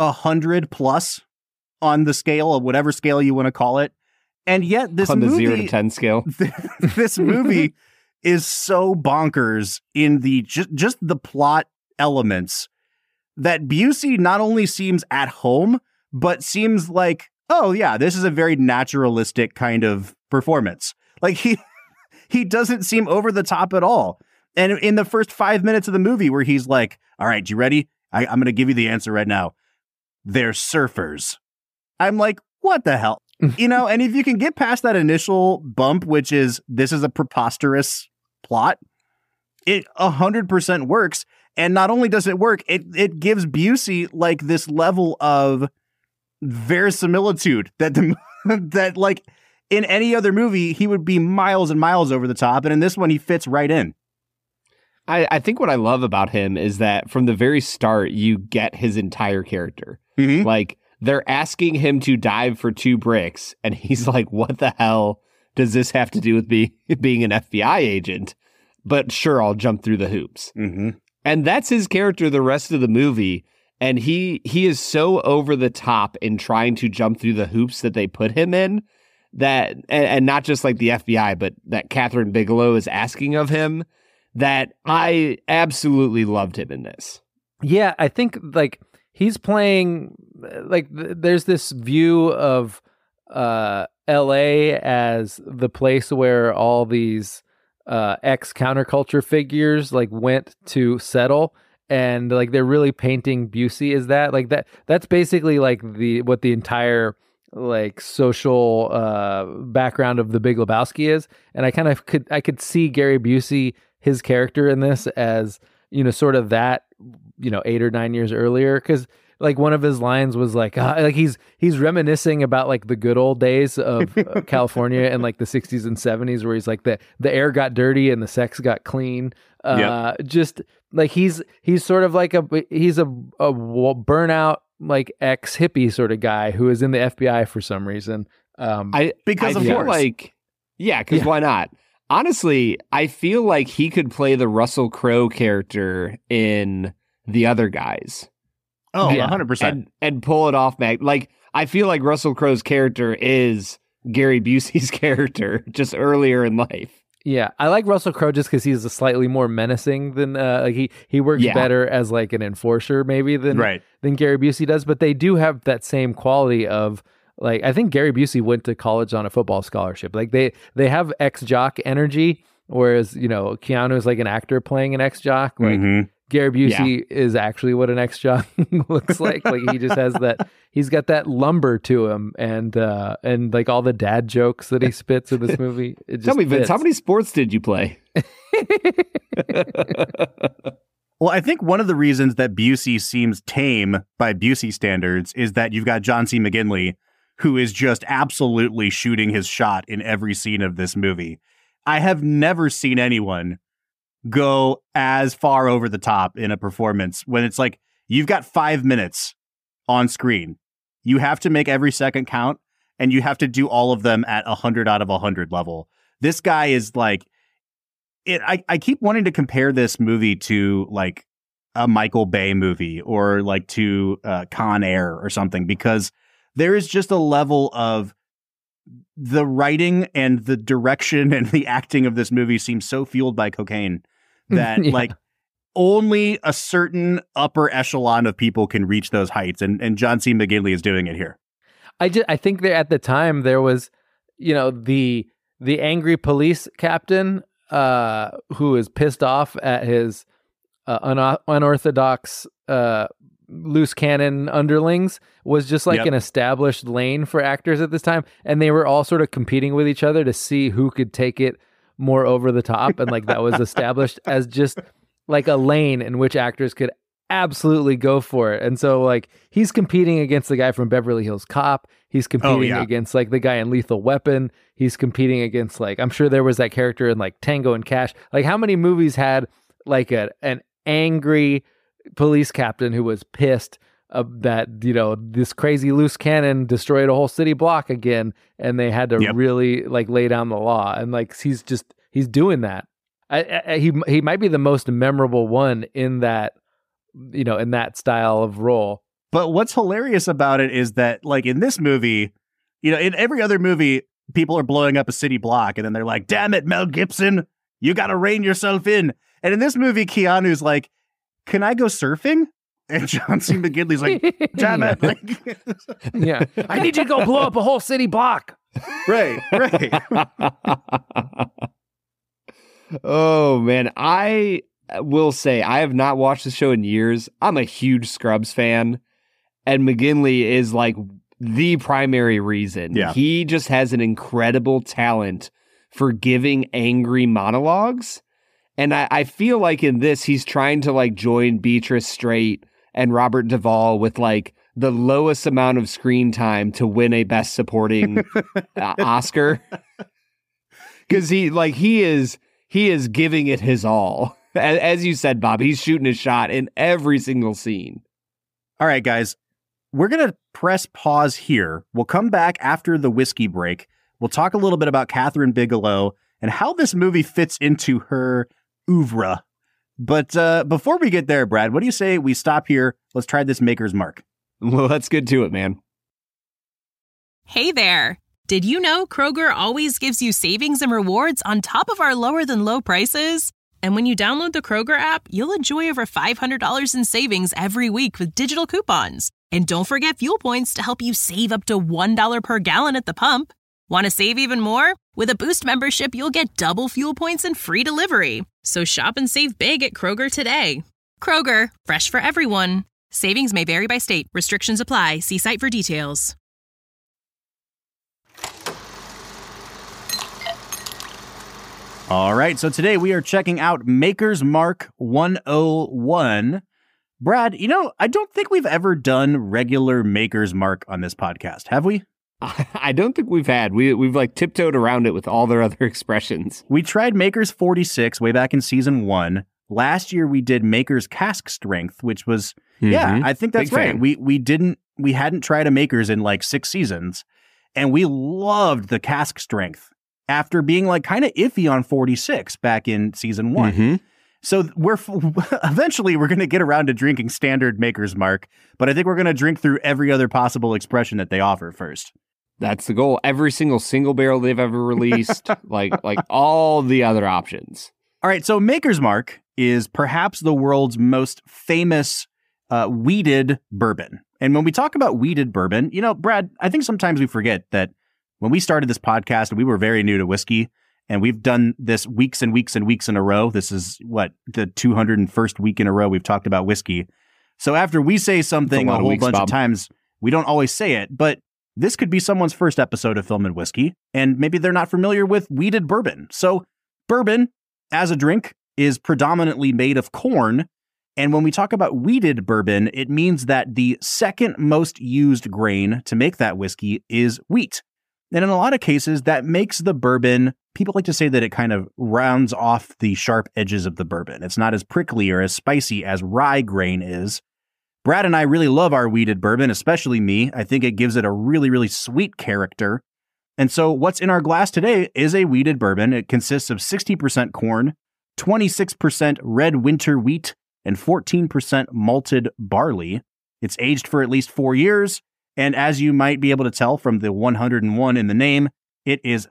Speaker 3: 100+ on the scale of whatever scale you want to call it. And yet this
Speaker 1: on the
Speaker 3: movie,
Speaker 1: 0 to 10 scale,
Speaker 3: this movie is so bonkers in the just the plot elements that Busey not only seems at home, but seems like, oh yeah, this is a very naturalistic kind of performance. Like he doesn't seem over the top at all. And in the first 5 minutes of the movie where he's like, all right, you ready? I'm going to give you the answer right now. They're surfers. I'm like, what the hell? And if you can get past that initial bump, which is, this is a preposterous plot, it 100% works. And not only does it work, it gives Busey like this level of verisimilitude that like in any other movie, he would be miles and miles over the top. And in this one, he fits right in.
Speaker 1: I think what I love about him is that from the very start, you get his entire character.
Speaker 3: Mm-hmm.
Speaker 1: Like, they're asking him to dive for 2 bricks, and he's like, what the hell does this have to do with being an FBI agent? But sure, I'll jump through the hoops.
Speaker 3: Mm-hmm.
Speaker 1: And that's his character the rest of the movie. And he is so over the top in trying to jump through the hoops that they put him in, that, and not just like the FBI, but that Catherine Bigelow is asking of him, that I absolutely loved him in this.
Speaker 4: Yeah, I think like he's playing like there's this view of LA as the place where all these ex counterculture figures like went to settle, and like they're really painting Busey as that. Like that's basically like what the entire like social background of The Big Lebowski is. And I could see Gary Busey, his character in this, as sort of that 8 or 9 years earlier, because like one of his lines was like he's reminiscing about like the good old days of California in like the 60s and 70s, where he's like the air got dirty and the sex got clean. Just like he's sort of like he's a burnout like ex hippie sort of guy who is in the FBI for some reason.
Speaker 1: I feel like because why not? Honestly, I feel like he could play the Russell Crowe character in The Other Guys.
Speaker 3: Oh, 100%.
Speaker 1: And pull it off, Mac. Like, I feel like Russell Crowe's character is Gary Busey's character just earlier in life.
Speaker 4: Yeah, I like Russell Crowe just because he's a slightly more menacing than he works better as like an enforcer maybe than Gary Busey does. But they do have that same quality of like, I think Gary Busey went to college on a football scholarship. Like they have ex-jock energy, whereas Keanu is like an actor playing an ex-jock. Like Gary Busey is actually what an ex-jock looks like. Like he just has that. He's got that lumber to him, and like all the dad jokes that he spits in this movie. It just
Speaker 1: Tell me, Vince,
Speaker 4: fits.
Speaker 1: how many sports did you play?
Speaker 3: Well, I think one of the reasons that Busey seems tame by Busey standards is that you've got John C. McGinley, who is just absolutely shooting his shot in every scene of this movie. I have never seen anyone go as far over the top in a performance when it's like, you've got 5 minutes on screen. You have to make every second count, and you have to do all of them at 100 out of 100 level. This guy is like, I keep wanting to compare this movie to like a Michael Bay movie or like to Con Air or something, because there is just a level of the writing and the direction and the acting of this movie seems so fueled by cocaine that like only a certain upper echelon of people can reach those heights. And John C. McGinley is doing it here.
Speaker 4: I think that at the time there was, the angry police captain who is pissed off at his unorthodox loose cannon underlings was just like an established lane for actors at this time, and they were all sort of competing with each other to see who could take it more over the top, and like that was established as just like a lane in which actors could absolutely go for it. And so like he's competing against the guy from Beverly Hills Cop. He's competing against like the guy in Lethal Weapon. He's competing against like, I'm sure there was that character in like Tango and Cash. Like how many movies had like an angry police captain who was pissed that, you know, this crazy loose cannon destroyed a whole city block again, and they had to really like lay down the law. And like he's doing that. He might be the most memorable one in that, you know, in that style of role.
Speaker 3: But what's hilarious about it is that, like, in this movie, you know, in every other movie, people are blowing up a city block, and then they're like, damn it, Mel Gibson, you got to rein yourself in. And in this movie, Keanu's like, can I go surfing? And John C. McGinley's like, damn it. Like,
Speaker 4: yeah, I need you to go blow up a whole city block.
Speaker 3: Right.
Speaker 1: Oh, man. I will say I have not watched the show in years. I'm a huge Scrubs fan, and McGinley is like the primary reason.
Speaker 3: Yeah.
Speaker 1: He just has an incredible talent for giving angry monologues. And I feel like in this, he's trying to like join Beatrice Straight and Robert Duvall with like the lowest amount of screen time to win a Best Supporting Oscar. Because he is giving it his all. As you said, Bob, he's shooting his shot in every single scene.
Speaker 3: All right, guys, we're going to press pause here. We'll come back after the whiskey break. We'll talk a little bit about Kathryn Bigelow and how this movie fits into her oeuvre. But before we get there, Brad, what do you say we stop here? Let's try this Maker's Mark.
Speaker 1: Well, let's get to it, man.
Speaker 6: Hey there. Did you know Kroger always gives you savings and rewards on top of our lower than low prices? And when you download the Kroger app, you'll enjoy over $500 in savings every week with digital coupons. And don't forget fuel points to help you save up to $1 per gallon at the pump. Want to save even more? With a Boost membership, you'll get double fuel points and free delivery. So shop and save big at Kroger today. Kroger, fresh for everyone. Savings may vary by state. Restrictions apply. See site for details.
Speaker 3: All right, so today we are checking out Maker's Mark 101. Brad, you know, I don't think we've ever done regular Maker's Mark on this podcast, have we?
Speaker 1: I don't think we've had. We've like tiptoed around it with all their other expressions.
Speaker 3: We tried Maker's 46 way back in season 1. Last year we did Maker's Cask Strength, which was, yeah, I think that's
Speaker 1: Big
Speaker 3: right.
Speaker 1: fan.
Speaker 3: We hadn't tried a Maker's in like 6 seasons, and we loved the Cask Strength after being like kind of iffy on 46 back in season 1.
Speaker 1: Mm-hmm.
Speaker 3: So eventually we're going to get around to drinking standard Maker's Mark, but I think we're going to drink through every other possible expression that they offer first.
Speaker 1: That's the goal. Every single barrel they've ever released, like all the other options.
Speaker 3: All right, so Maker's Mark is perhaps the world's most famous wheated bourbon. And when we talk about wheated bourbon, you know, Brad, I think sometimes we forget that when we started this podcast, we were very new to whiskey, and we've done this weeks and weeks and weeks in a row. This is the 201st week in a row we've talked about whiskey. So after we say something a whole bunch of times, we don't always say it, but this could be someone's first episode of Film and Whiskey, and maybe they're not familiar with wheated bourbon. So bourbon, as a drink, is predominantly made of corn. And when we talk about wheated bourbon, it means that the second most used grain to make that whiskey is wheat. And in a lot of cases, that makes the bourbon, people like to say that it kind of rounds off the sharp edges of the bourbon. It's not as prickly or as spicy as rye grain is. Brad and I really love our wheated bourbon, especially me. I think it gives it a really, really sweet character. And so what's in our glass today is a wheated bourbon. It consists of 60% corn, 26% red winter wheat, and 14% malted barley. It's aged for at least 4 years. And as you might be able to tell from the 101 in the name, it is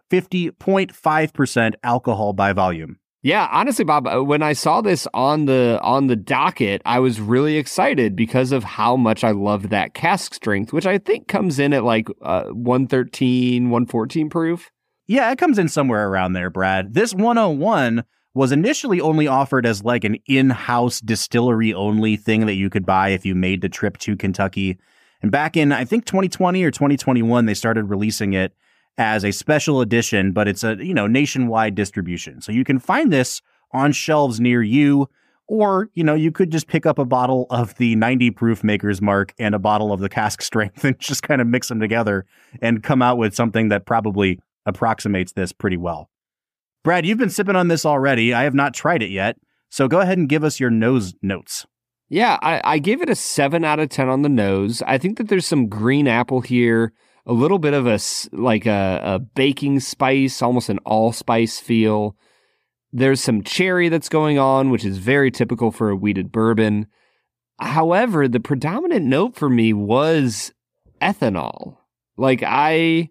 Speaker 3: 50.5% alcohol by volume.
Speaker 1: Yeah, honestly, Bob, when I saw this on the docket, I was really excited because of how much I loved that cask strength, which I think comes in at like 113, 114 proof.
Speaker 3: Yeah, it comes in somewhere around there, Brad. This 101 was initially only offered as like an in-house distillery only thing that you could buy if you made the trip to Kentucky. And back in, I think 2020 or 2021, they started releasing it as a special edition, but it's a, nationwide distribution. So you can find this on shelves near you, Or, you could just pick up a bottle of the 90 proof Maker's Mark and a bottle of the cask strength and just kind of mix them together and come out with something that probably approximates this pretty well. Brad, you've been sipping on this already. I have not tried it yet. So go ahead and give us your nose notes.
Speaker 1: Yeah, I gave it a 7 out of 10 on the nose. I think that there's some green apple here, a little bit of a baking spice, almost an allspice feel. There's some cherry that's going on, which is very typical for a wheated bourbon. However, the predominant note for me was ethanol. Like I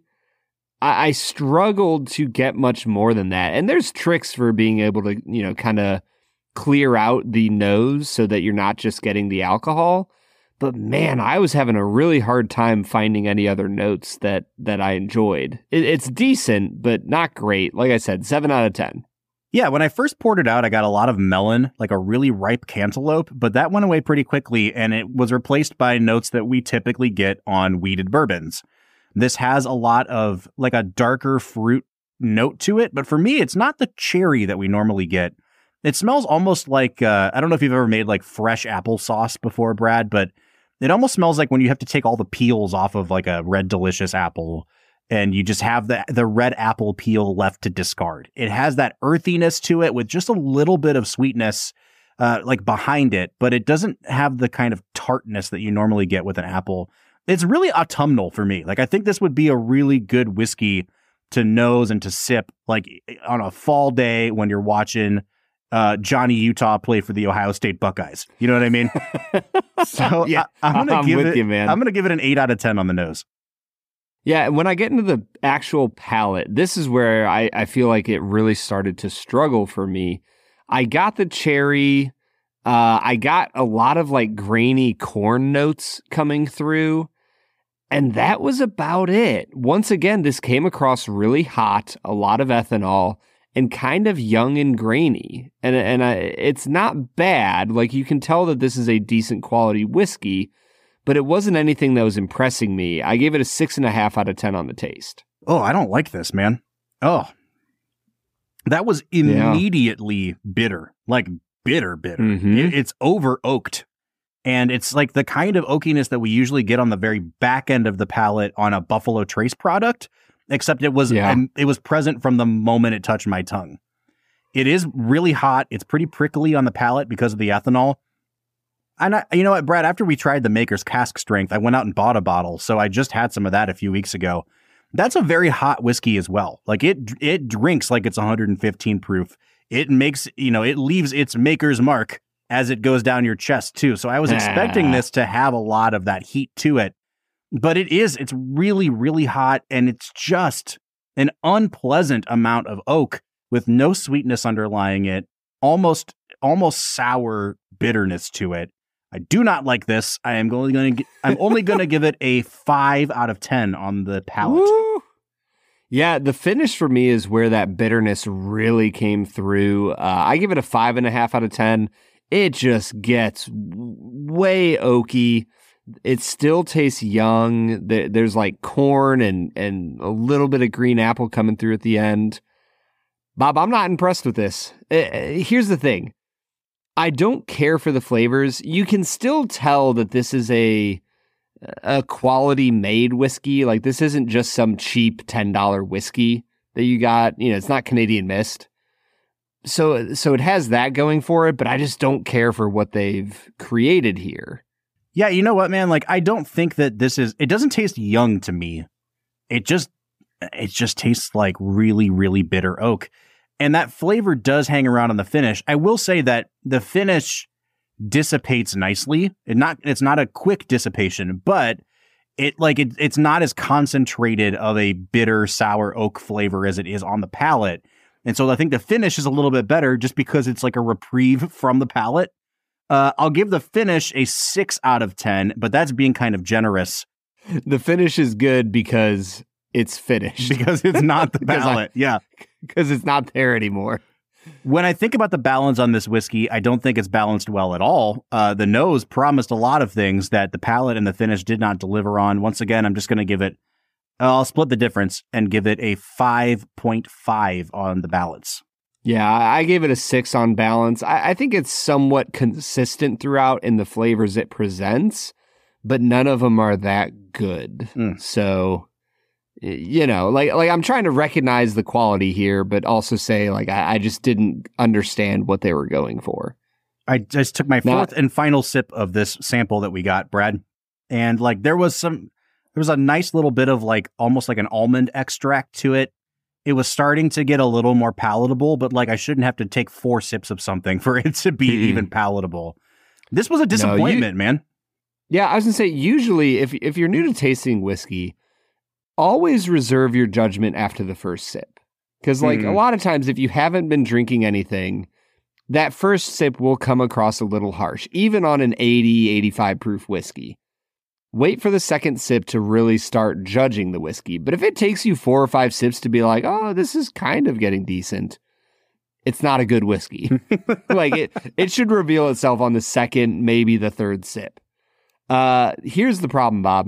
Speaker 1: struggled to get much more than that. And there's tricks for being able to, kind of clear out the nose so that you're not just getting the alcohol. But man, I was having a really hard time finding any other notes that I enjoyed. It's decent, but not great. Like I said, 7 out of 10.
Speaker 3: Yeah, when I first poured it out, I got a lot of melon, like a really ripe cantaloupe, but that went away pretty quickly, and it was replaced by notes that we typically get on wheated bourbons. This has a lot of like a darker fruit note to it, but for me, it's not the cherry that we normally get. It smells almost like, I don't know if you've ever made like fresh applesauce before, Brad, but it almost smells like when you have to take all the peels off of like a Red Delicious apple and you just have the red apple peel left to discard. It has that earthiness to it with just a little bit of sweetness like behind it, but it doesn't have the kind of tartness that you normally get with an apple. It's really autumnal for me. Like I think this would be a really good whiskey to nose and to sip like on a fall day when you're watching Johnny Utah play for the Ohio State Buckeyes. You know what I mean? So
Speaker 1: yeah,
Speaker 3: I'm going to give
Speaker 1: with
Speaker 3: it,
Speaker 1: you, man.
Speaker 3: I'm going to give it an 8 out of 10 on the nose.
Speaker 1: Yeah, when I get into the actual palate, this is where I feel like it really started to struggle for me. I got the cherry. I got a lot of like grainy corn notes coming through. And that was about it. Once again, this came across really hot, a lot of ethanol, and kind of young and grainy. And it's not bad. Like you can tell that this is a decent quality whiskey, but it wasn't anything that was impressing me. I gave it a 6.5 out of 10 on the taste.
Speaker 3: Oh, I don't like this, man. Oh, that was immediately bitter, like bitter.
Speaker 1: Mm-hmm.
Speaker 3: It's over oaked. And it's like the kind of oakiness that we usually get on the very back end of the palate on a Buffalo Trace product, except it was present from the moment it touched my tongue. It is really hot. It's pretty prickly on the palate because of the ethanol. And you know what, Brad, after we tried the Maker's Cask Strength, I went out and bought a bottle. So I just had some of that a few weeks ago. That's a very hot whiskey as well. Like it drinks like it's 115 proof. It makes, it leaves its Maker's Mark as it goes down your chest too. So I was expecting this to have a lot of that heat to it, but it's really, really hot. And it's just an unpleasant amount of oak with no sweetness underlying it, almost sour bitterness to it. I do not like this. I'm only going to give it a 5 out of 10 on the palate.
Speaker 1: Woo! Yeah, the finish for me is where that bitterness really came through. I give it a 5.5 out of 10. It just gets way oaky. It still tastes young. There's like corn and a little bit of green apple coming through at the end. Bob, I'm not impressed with this. Here's the thing. I don't care for the flavors. You can still tell that this is a quality made whiskey. Like this isn't just some cheap $10 whiskey that you got. It's not Canadian Mist. So it has that going for it, but I just don't care for what they've created here.
Speaker 3: Yeah, you know what, man? Like I don't think that it doesn't taste young to me. It just tastes like really, really bitter oak. And that flavor does hang around on the finish. I will say that the finish dissipates nicely. It's not a quick dissipation, but it's not as concentrated of a bitter sour oak flavor as it is on the palate. And so I think the finish is a little bit better just because it's like a reprieve from the palate. I'll give the finish a 6 out of 10, but that's being kind of generous.
Speaker 1: The finish is good because it's finished.
Speaker 3: Because it's not the palate. Yeah.
Speaker 1: Because it's not there anymore.
Speaker 3: When I think about the balance on this whiskey, I don't think it's balanced well at all. The nose promised a lot of things that the palate and the finish did not deliver on. Once again, I'm just going to give it, I'll split the difference and give it a 5.5 on the balance.
Speaker 1: Yeah, I gave it a 6 on balance. I think it's somewhat consistent throughout in the flavors it presents, but none of them are that good. So, you know, like I'm trying to recognize the quality here, but also say like I just didn't understand what they were going for.
Speaker 3: I just took my fourth and final sip of this sample that we got, Brad, and like there was a nice little bit of like almost like an almond extract to it. It was starting to get a little more palatable, but like I shouldn't have to take 4 sips of something for it to be even palatable. This was a disappointment, man.
Speaker 1: Yeah, I was gonna say, usually if you're new to tasting whiskey, always reserve your judgment after the first sip. Because like a lot of times if you haven't been drinking anything, that first sip will come across a little harsh, even on an 80, 85 proof whiskey. Wait for the second sip to really start judging the whiskey. But if it takes you 4 or 5 sips to be like, oh, this is kind of getting decent, it's not a good whiskey. Like it should reveal itself on the second, maybe the third sip. Here's the problem, Bob.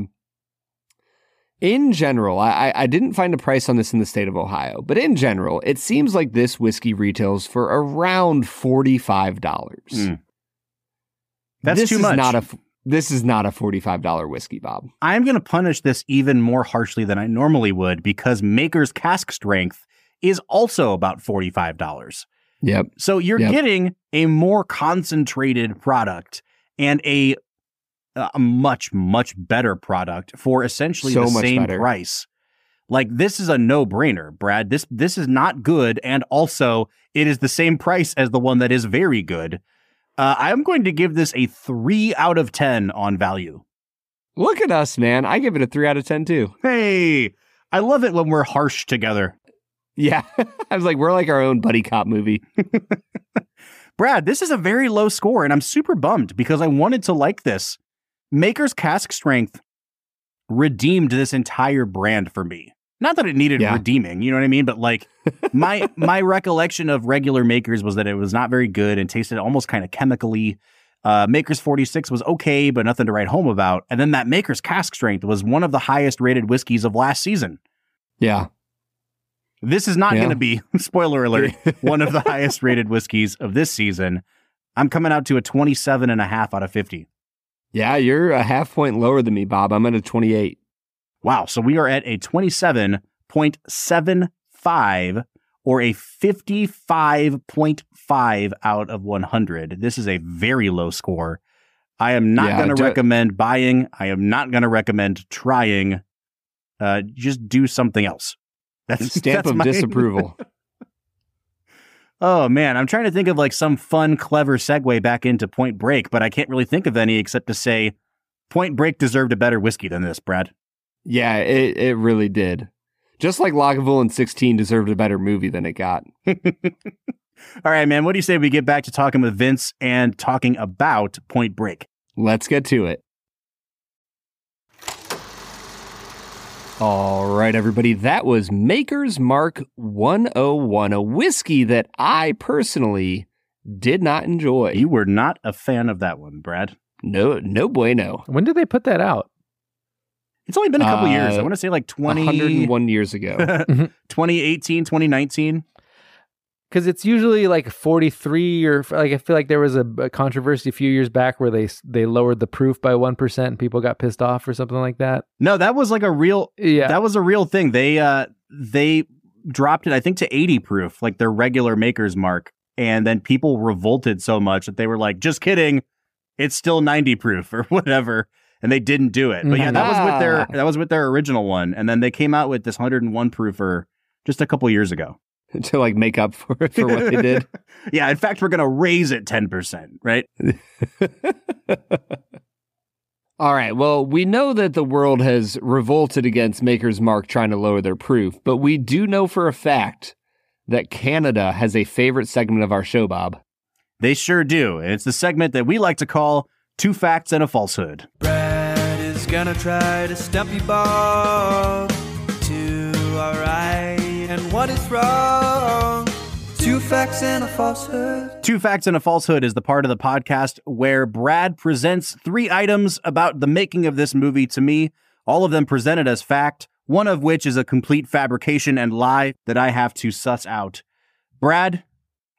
Speaker 1: In general, I didn't find a price on this in the state of Ohio, but in general, it seems like this whiskey retails for around $45.
Speaker 3: That's too much.
Speaker 1: This is not a $45 whiskey, Bob.
Speaker 3: I'm going to punish this even more harshly than I normally would because Maker's cask strength is also about $45.
Speaker 1: Yep.
Speaker 3: So you're getting a more concentrated product and a much, much better product for essentially the same price. Like, this is a no-brainer, Brad. This is not good, and also it is the same price as the one that is very good. I'm going to give this a 3 out of 10 on value.
Speaker 1: Look at us, man. I give it a 3 out of 10 too.
Speaker 3: Hey, I love it when we're harsh together.
Speaker 1: Yeah. I was like, we're like our own buddy cop movie.
Speaker 3: Brad, this is a very low score, and I'm super bummed because I wanted to like this. Maker's cask strength redeemed this entire brand for me. Not that it needed redeeming, you know what I mean? But like my recollection of regular Maker's was that it was not very good and tasted almost kind of chemically. Maker's 46 was okay, but nothing to write home about. And then that Maker's cask strength was one of the highest rated whiskeys of last season.
Speaker 1: Yeah.
Speaker 3: This is not going to be, spoiler alert, one of the highest rated whiskeys of this season. I'm coming out to a 27.5 out of 50.
Speaker 1: Yeah, you're a half point lower than me, Bob. I'm at a 28.
Speaker 3: Wow. So we are at a 27.75 or a 55.5 out of 100. This is a very low score. I am not going to recommend buying. I am not going to recommend trying. Just do something else.
Speaker 1: That's stamp of disapproval.
Speaker 3: Oh, man. I'm trying to think of like some fun, clever segue back into Point Break, but I can't really think of any except to say Point Break deserved a better whiskey than this, Brad.
Speaker 1: Yeah, it really did. Just like Lagavulin 16 deserved a better movie than it got.
Speaker 3: All right, man. What do you say we get back to talking with Vince and talking about Point Break?
Speaker 1: Let's get to it. All right, everybody. That was Maker's Mark 101, a whiskey that I personally did not enjoy.
Speaker 3: You were not a fan of that one, Brad.
Speaker 1: No bueno.
Speaker 4: When did they put that out?
Speaker 3: It's only been a couple years. I want to say like
Speaker 1: 101 years ago.
Speaker 3: 2018, 2019.
Speaker 4: Because it's usually like 43 or like I feel like there was a controversy a few years back where they lowered the proof by 1% and people got pissed off or something like that.
Speaker 3: No, that was like that was a real thing. They dropped it, I think, to 80 proof, like their regular Maker's Mark. And then people revolted so much that they were like, just kidding. It's still 90 proof or whatever. And they didn't do it. But yeah, that was with their original one. And then they came out with this 101 proofer just a couple years ago.
Speaker 1: To like make up for what they did.
Speaker 3: Yeah, in fact, we're going to raise it 10%, right?
Speaker 1: All right. Well, we know that the world has revolted against Maker's Mark trying to lower their proof, but we do know for a fact that Canada has a favorite segment of our show, Bob.
Speaker 3: They sure do. It's the segment that we like to call Two Facts and a Falsehood.
Speaker 5: Brad is gonna try to stump you, Bob, to our right and what is wrong. Two facts and a falsehood.
Speaker 3: Two Facts and a Falsehood is the part of the podcast where Brad presents 3 items about the making of this movie to me, all of them presented as fact, one of which is a complete fabrication and lie that I have to suss out. Brad,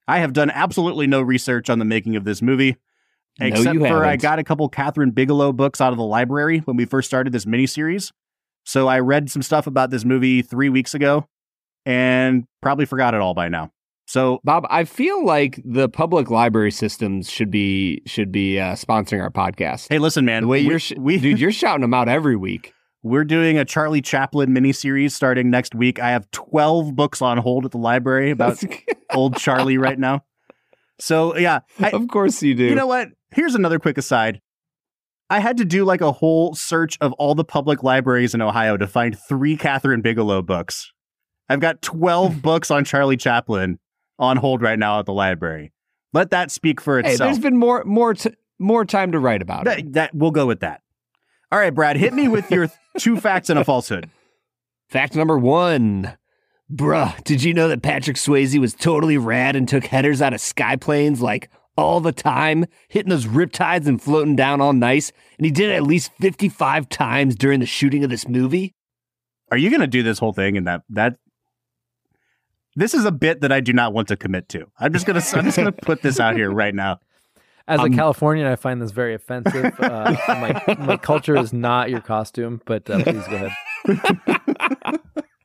Speaker 3: I have done absolutely no research on the making of this movie,
Speaker 1: No,
Speaker 3: except
Speaker 1: you
Speaker 3: for I
Speaker 1: haven't.
Speaker 3: got a couple Catherine Bigelow books out of the library when we first started this miniseries. So I read some stuff about this movie 3 weeks ago and probably forgot it all by now. So
Speaker 1: Bob, I feel like the public library systems should be sponsoring our podcast.
Speaker 3: hey, listen, man,
Speaker 1: The way dude, you're shouting them out every week.
Speaker 3: we're doing a Charlie Chaplin miniseries starting next week. I have 12 books on hold at the library about old Charlie right now. So yeah,
Speaker 1: Of course you do.
Speaker 3: you know what? Here's another quick aside. I had to do like a whole search of all the public libraries in Ohio to find 3 Catherine Bigelow books. I've got 12 books on Charlie Chaplin on hold right now at the library. Let that speak for
Speaker 1: Hey,
Speaker 3: itself.
Speaker 1: there's been more time to write about it.
Speaker 3: that we'll go with that. All right, Brad, hit me with your 2 facts and a falsehood.
Speaker 1: Fact number 1. Bruh, did you know that Patrick Swayze was totally rad and took headers out of sky planes like all the time, hitting those riptides and floating down all nice? And he did it at least 55 times during the shooting of this movie?
Speaker 3: Are you going to do this whole thing and that this is a bit that I do not want to commit to. I'm just going to put this out here right now.
Speaker 4: As a Californian, I find this very offensive. My culture is not your costume, but please go ahead.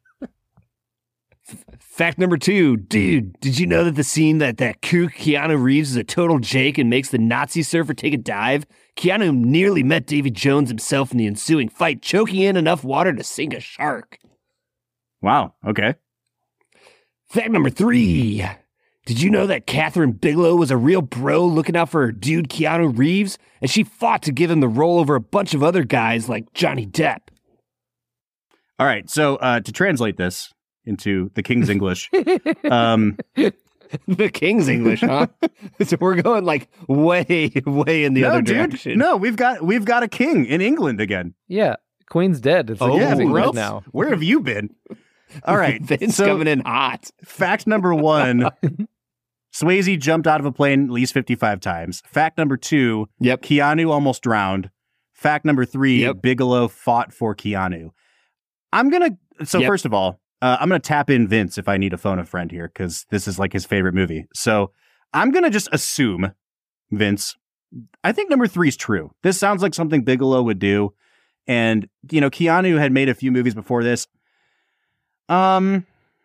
Speaker 1: Fact number 2. Dude, did you know that the scene that kook Keanu Reeves is a total Jake and makes the Nazi surfer take a dive? Keanu nearly met Davy Jones himself in the ensuing fight, choking in enough water to sink a shark.
Speaker 3: Wow. Okay.
Speaker 1: Fact number 3. Did you know that Catherine Bigelow was a real bro looking out for her dude Keanu Reeves? And she fought to give him the role over a bunch of other guys like Johnny Depp.
Speaker 3: All right. So to translate this into the King's English,
Speaker 1: The King's English, huh? So we're going like way in the other direction.
Speaker 3: No, we've got a king in England again.
Speaker 4: Yeah, Queen's dead. It's
Speaker 1: Oh,
Speaker 4: like
Speaker 1: where
Speaker 4: right
Speaker 1: else?
Speaker 4: now.
Speaker 3: Where have you been? All right.
Speaker 1: Vince
Speaker 3: so
Speaker 1: coming in hot.
Speaker 3: fact number 1, Swayze jumped out of a plane at least 55 times. Fact number 2,
Speaker 1: Yep.
Speaker 3: Keanu almost drowned. Fact number 3,
Speaker 1: Yep.
Speaker 3: Bigelow fought for Keanu. So
Speaker 1: Yep.
Speaker 3: first of all, I'm going to tap in Vince if I need to phone a friend here because this is like his favorite movie. So I'm going to just assume, Vince, I think number 3 is true. This sounds like something Bigelow would do. And, you know, Keanu had made a few movies before this. Number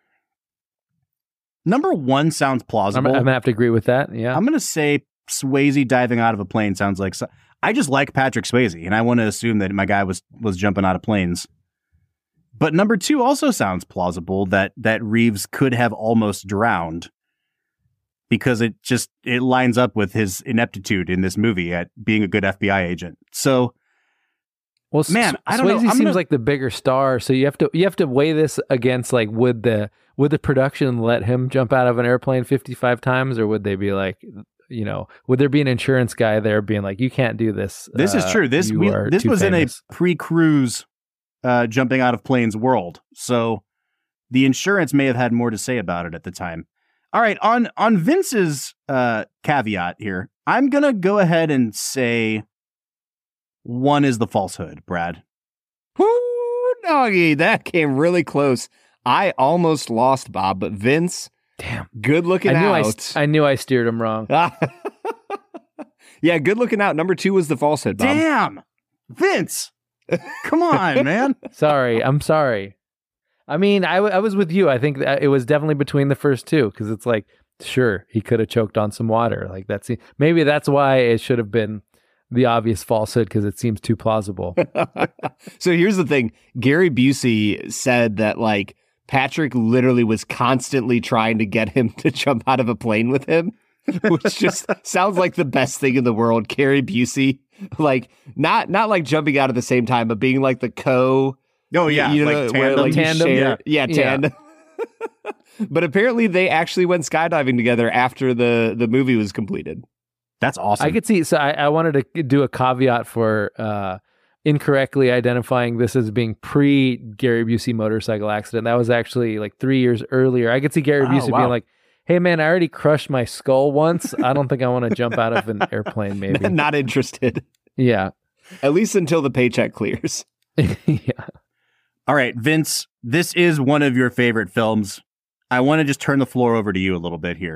Speaker 3: 1 sounds
Speaker 4: I'm
Speaker 3: plausible.
Speaker 4: gonna have to agree with that. Yeah.
Speaker 3: I'm going to say Swayze diving out of a plane sounds like... I just like Patrick Swayze, and I want to assume that my guy was jumping out of planes. But number 2 also sounds plausible that Reeves could have almost drowned because it lines up with his ineptitude in this movie at being a good FBI agent. So,
Speaker 4: Well,
Speaker 3: man, I don't know.
Speaker 4: Swayze seems like the bigger star, so you have to weigh this against like would the production let him jump out of an airplane 55 times, or would they be like, you know, would there be an insurance guy there being like, you can't do this?
Speaker 3: this is true. This was in a pre-cruise jumping out of planes world, so the insurance may have had more to say about it at the time. All right, on Vince's caveat here, I'm gonna go ahead and say 1 is the falsehood, Brad.
Speaker 1: Whoo, doggy, that came really close. I almost lost, Bob, but Vince,
Speaker 4: Damn,
Speaker 1: good looking out.
Speaker 4: I knew I steered him wrong.
Speaker 1: Yeah, good looking out. Number 2 was the falsehood, Bob.
Speaker 3: Damn, Vince, come on, man.
Speaker 4: I'm sorry. I mean, I was with you. I think that it was definitely between the first 2 because it's like, sure, he could have choked on some water. Like maybe that's why it should have been the obvious falsehood because it seems too plausible.
Speaker 1: So here's the thing. Gary Busey said that like Patrick literally was constantly trying to get him to jump out of a plane with him, which just sounds like the best thing in the world. Gary Busey, like not like jumping out at the same time, but being like the
Speaker 3: Oh yeah,
Speaker 1: you
Speaker 3: like
Speaker 1: know,
Speaker 3: tandem.
Speaker 1: where, like, you
Speaker 4: Tandem,
Speaker 1: share-
Speaker 4: yeah.
Speaker 1: tandem. But apparently they actually went skydiving together after the movie was completed.
Speaker 3: That's awesome.
Speaker 4: I could see. So I wanted to do a caveat for incorrectly identifying this as being pre Gary Busey motorcycle accident. That was actually like 3 years earlier. I could see Gary Busey being like, "Hey man, I already crushed my skull once. I don't think I want to jump out of an airplane. Maybe
Speaker 1: Not interested.
Speaker 4: Yeah,
Speaker 1: At least until the paycheck clears.
Speaker 4: yeah.
Speaker 3: All right, Vince, this is one of your favorite films. I want to just turn the floor over to you a little bit here.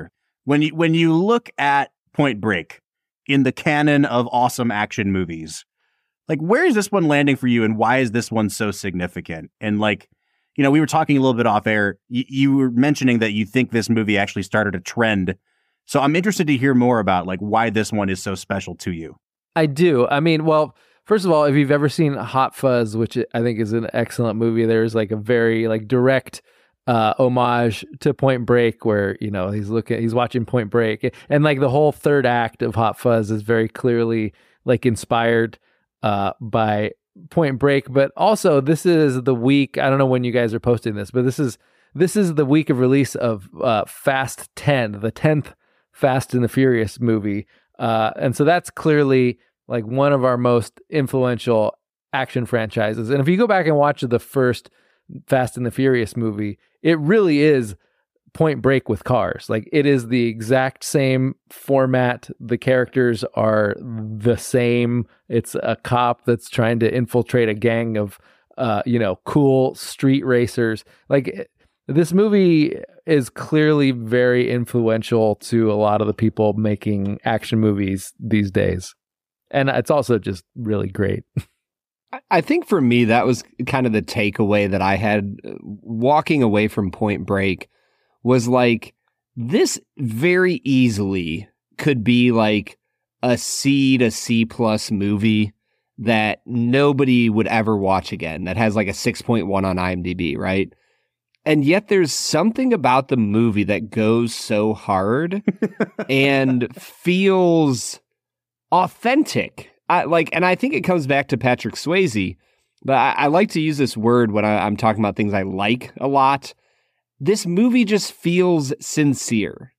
Speaker 3: when you look at Point Break in the canon of awesome action movies, like, where is this one landing for you, and why is this one so significant? And like, you know, we were talking a little bit off air. You were mentioning that you think this movie actually started a trend. So I'm interested to hear more about like why this one is so special to you.
Speaker 4: I do. I mean, well, first of all, if you've ever seen Hot Fuzz, which I think is an excellent movie, there's like a very like direct homage to Point Break, where, you know, he's watching Point Break, and like the whole third act of Hot Fuzz is very clearly like inspired by Point Break. But also, this is the week, I don't know when you guys are posting this, but this is the week of release of Fast 10, the 10th Fast and the Furious movie, and so that's clearly like one of our most influential action franchises. And if you go back and watch the first Fast and the Furious movie, it really is Point Break with cars. Like, it is the exact same format. The characters are the same. It's a cop that's trying to infiltrate a gang of, cool street racers. Like, this movie is clearly very influential to a lot of the people making action movies these days. And it's also just really great.
Speaker 1: I think for me, that was kind of the takeaway that I had walking away from Point Break, was like, this very easily could be like a C to C plus movie that nobody would ever watch again, that has like a 6.1 on IMDb, right? And yet there's something about the movie that goes so hard and feels authentic. And I think it comes back to Patrick Swayze, but I like to use this word when I'm talking about things I like a lot. This movie just feels sincere.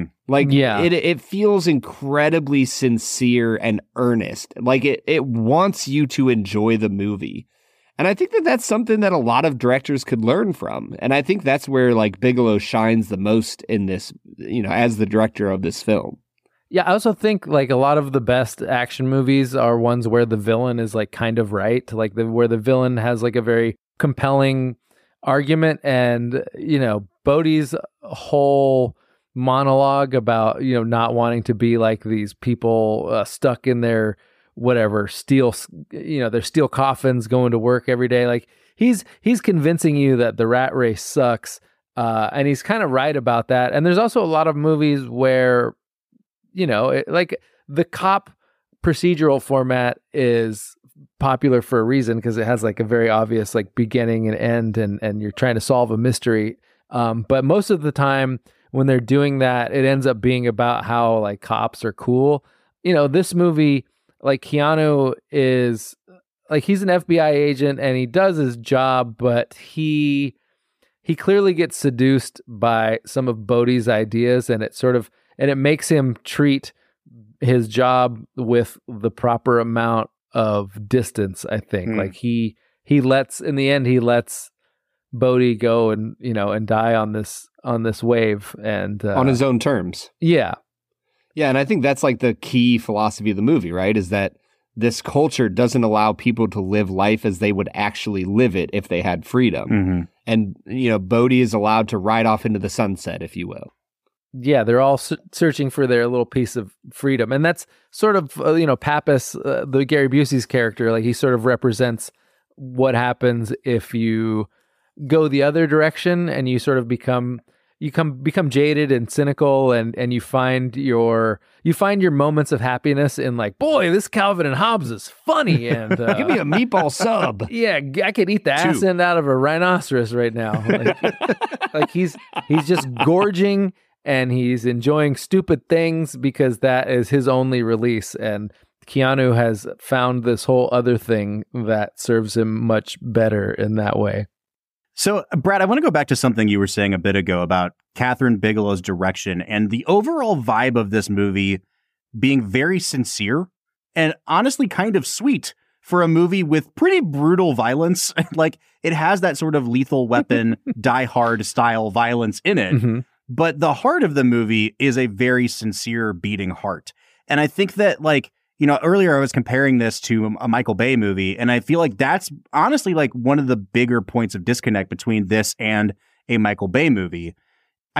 Speaker 1: It feels incredibly sincere and earnest. Like, it wants you to enjoy the movie. And I think that that's something that a lot of directors could learn from. And I think that's where like Bigelow shines the most in this, you know, as the director of this film.
Speaker 4: Yeah, I also think like a lot of the best action movies are ones where the villain is like kind of right, like where the villain has like a very compelling argument. And, you know, Bodhi's whole monologue about, you know, not wanting to be like these people stuck in their whatever steel coffins going to work every day. Like, he's convincing you that the rat race sucks, and he's kind of right about that. And there's also a lot of movies where, you know, like the cop procedural format is popular for a reason, because it has like a very obvious like beginning and end, and you're trying to solve a mystery. But most of the time when they're doing that, it ends up being about how like cops are cool. You know, this movie, like, Keanu is like, he's an FBI agent and he does his job, but he clearly gets seduced by some of Bodhi's ideas, and it makes him treat his job with the proper amount of distance, I think. Like, he lets Bodhi go and, you know, and die on this wave, and
Speaker 1: on his own terms.
Speaker 4: Yeah.
Speaker 1: Yeah, and I think that's like the key philosophy of the movie, right? Is that this culture doesn't allow people to live life as they would actually live it if they had freedom. Mm-hmm. And, you know, Bodhi is allowed to ride off into the sunset, if you will.
Speaker 4: Yeah, they're all searching for their little piece of freedom. And that's sort of, Pappas, the Gary Busey's character, like, he sort of represents what happens if you go the other direction and you sort of become jaded and cynical, and you find your moments of happiness in like, boy, this Calvin and Hobbes is funny, and
Speaker 1: give me a meatball sub.
Speaker 4: Yeah, I could eat the ass end out of a rhinoceros right now. Like he's just gorging, and he's enjoying stupid things because that is his only release. And Keanu has found this whole other thing that serves him much better in that way.
Speaker 3: So, Brad, I want to go back to something you were saying a bit ago about Kathryn Bigelow's direction and the overall vibe of this movie being very sincere and honestly kind of sweet for a movie with pretty brutal violence. Like, it has that sort of Lethal Weapon, Die Hard style violence in it. Mm-hmm. But the heart of the movie is a very sincere beating heart. And I think that, like, you know, earlier I was comparing this to a Michael Bay movie, and I feel like that's honestly like one of the bigger points of disconnect between this and a Michael Bay movie.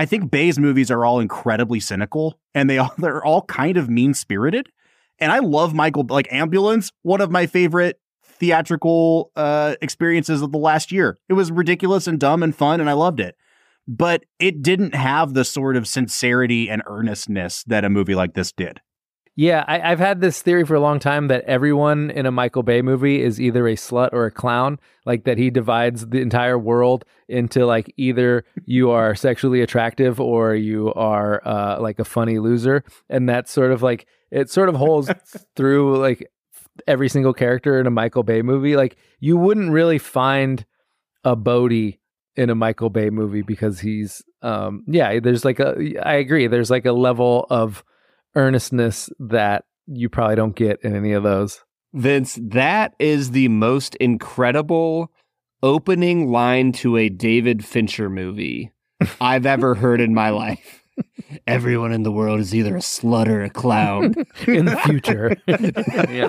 Speaker 3: I think Bay's movies are all incredibly cynical, and they're all kind of mean-spirited. And I love Michael, like Ambulance, one of my favorite theatrical experiences of the last year. It was ridiculous and dumb and fun, and I loved it. But it didn't have the sort of sincerity and earnestness that a movie like this did.
Speaker 4: Yeah, I've had this theory for a long time that everyone in a Michael Bay movie is either a slut or a clown, like that he divides the entire world into like either you are sexually attractive or you are like a funny loser. And that's sort of like, it sort of holds through like every single character in a Michael Bay movie. Like you wouldn't really find a Bodhi in a Michael Bay movie because he's, there's like I agree, there's like a level of earnestness that you probably don't get in any of those.
Speaker 1: Vince, that is the most incredible opening line to a David Fincher movie I've ever heard in my life. Everyone in the world is either a slut or a clown.
Speaker 4: In the future. Yeah.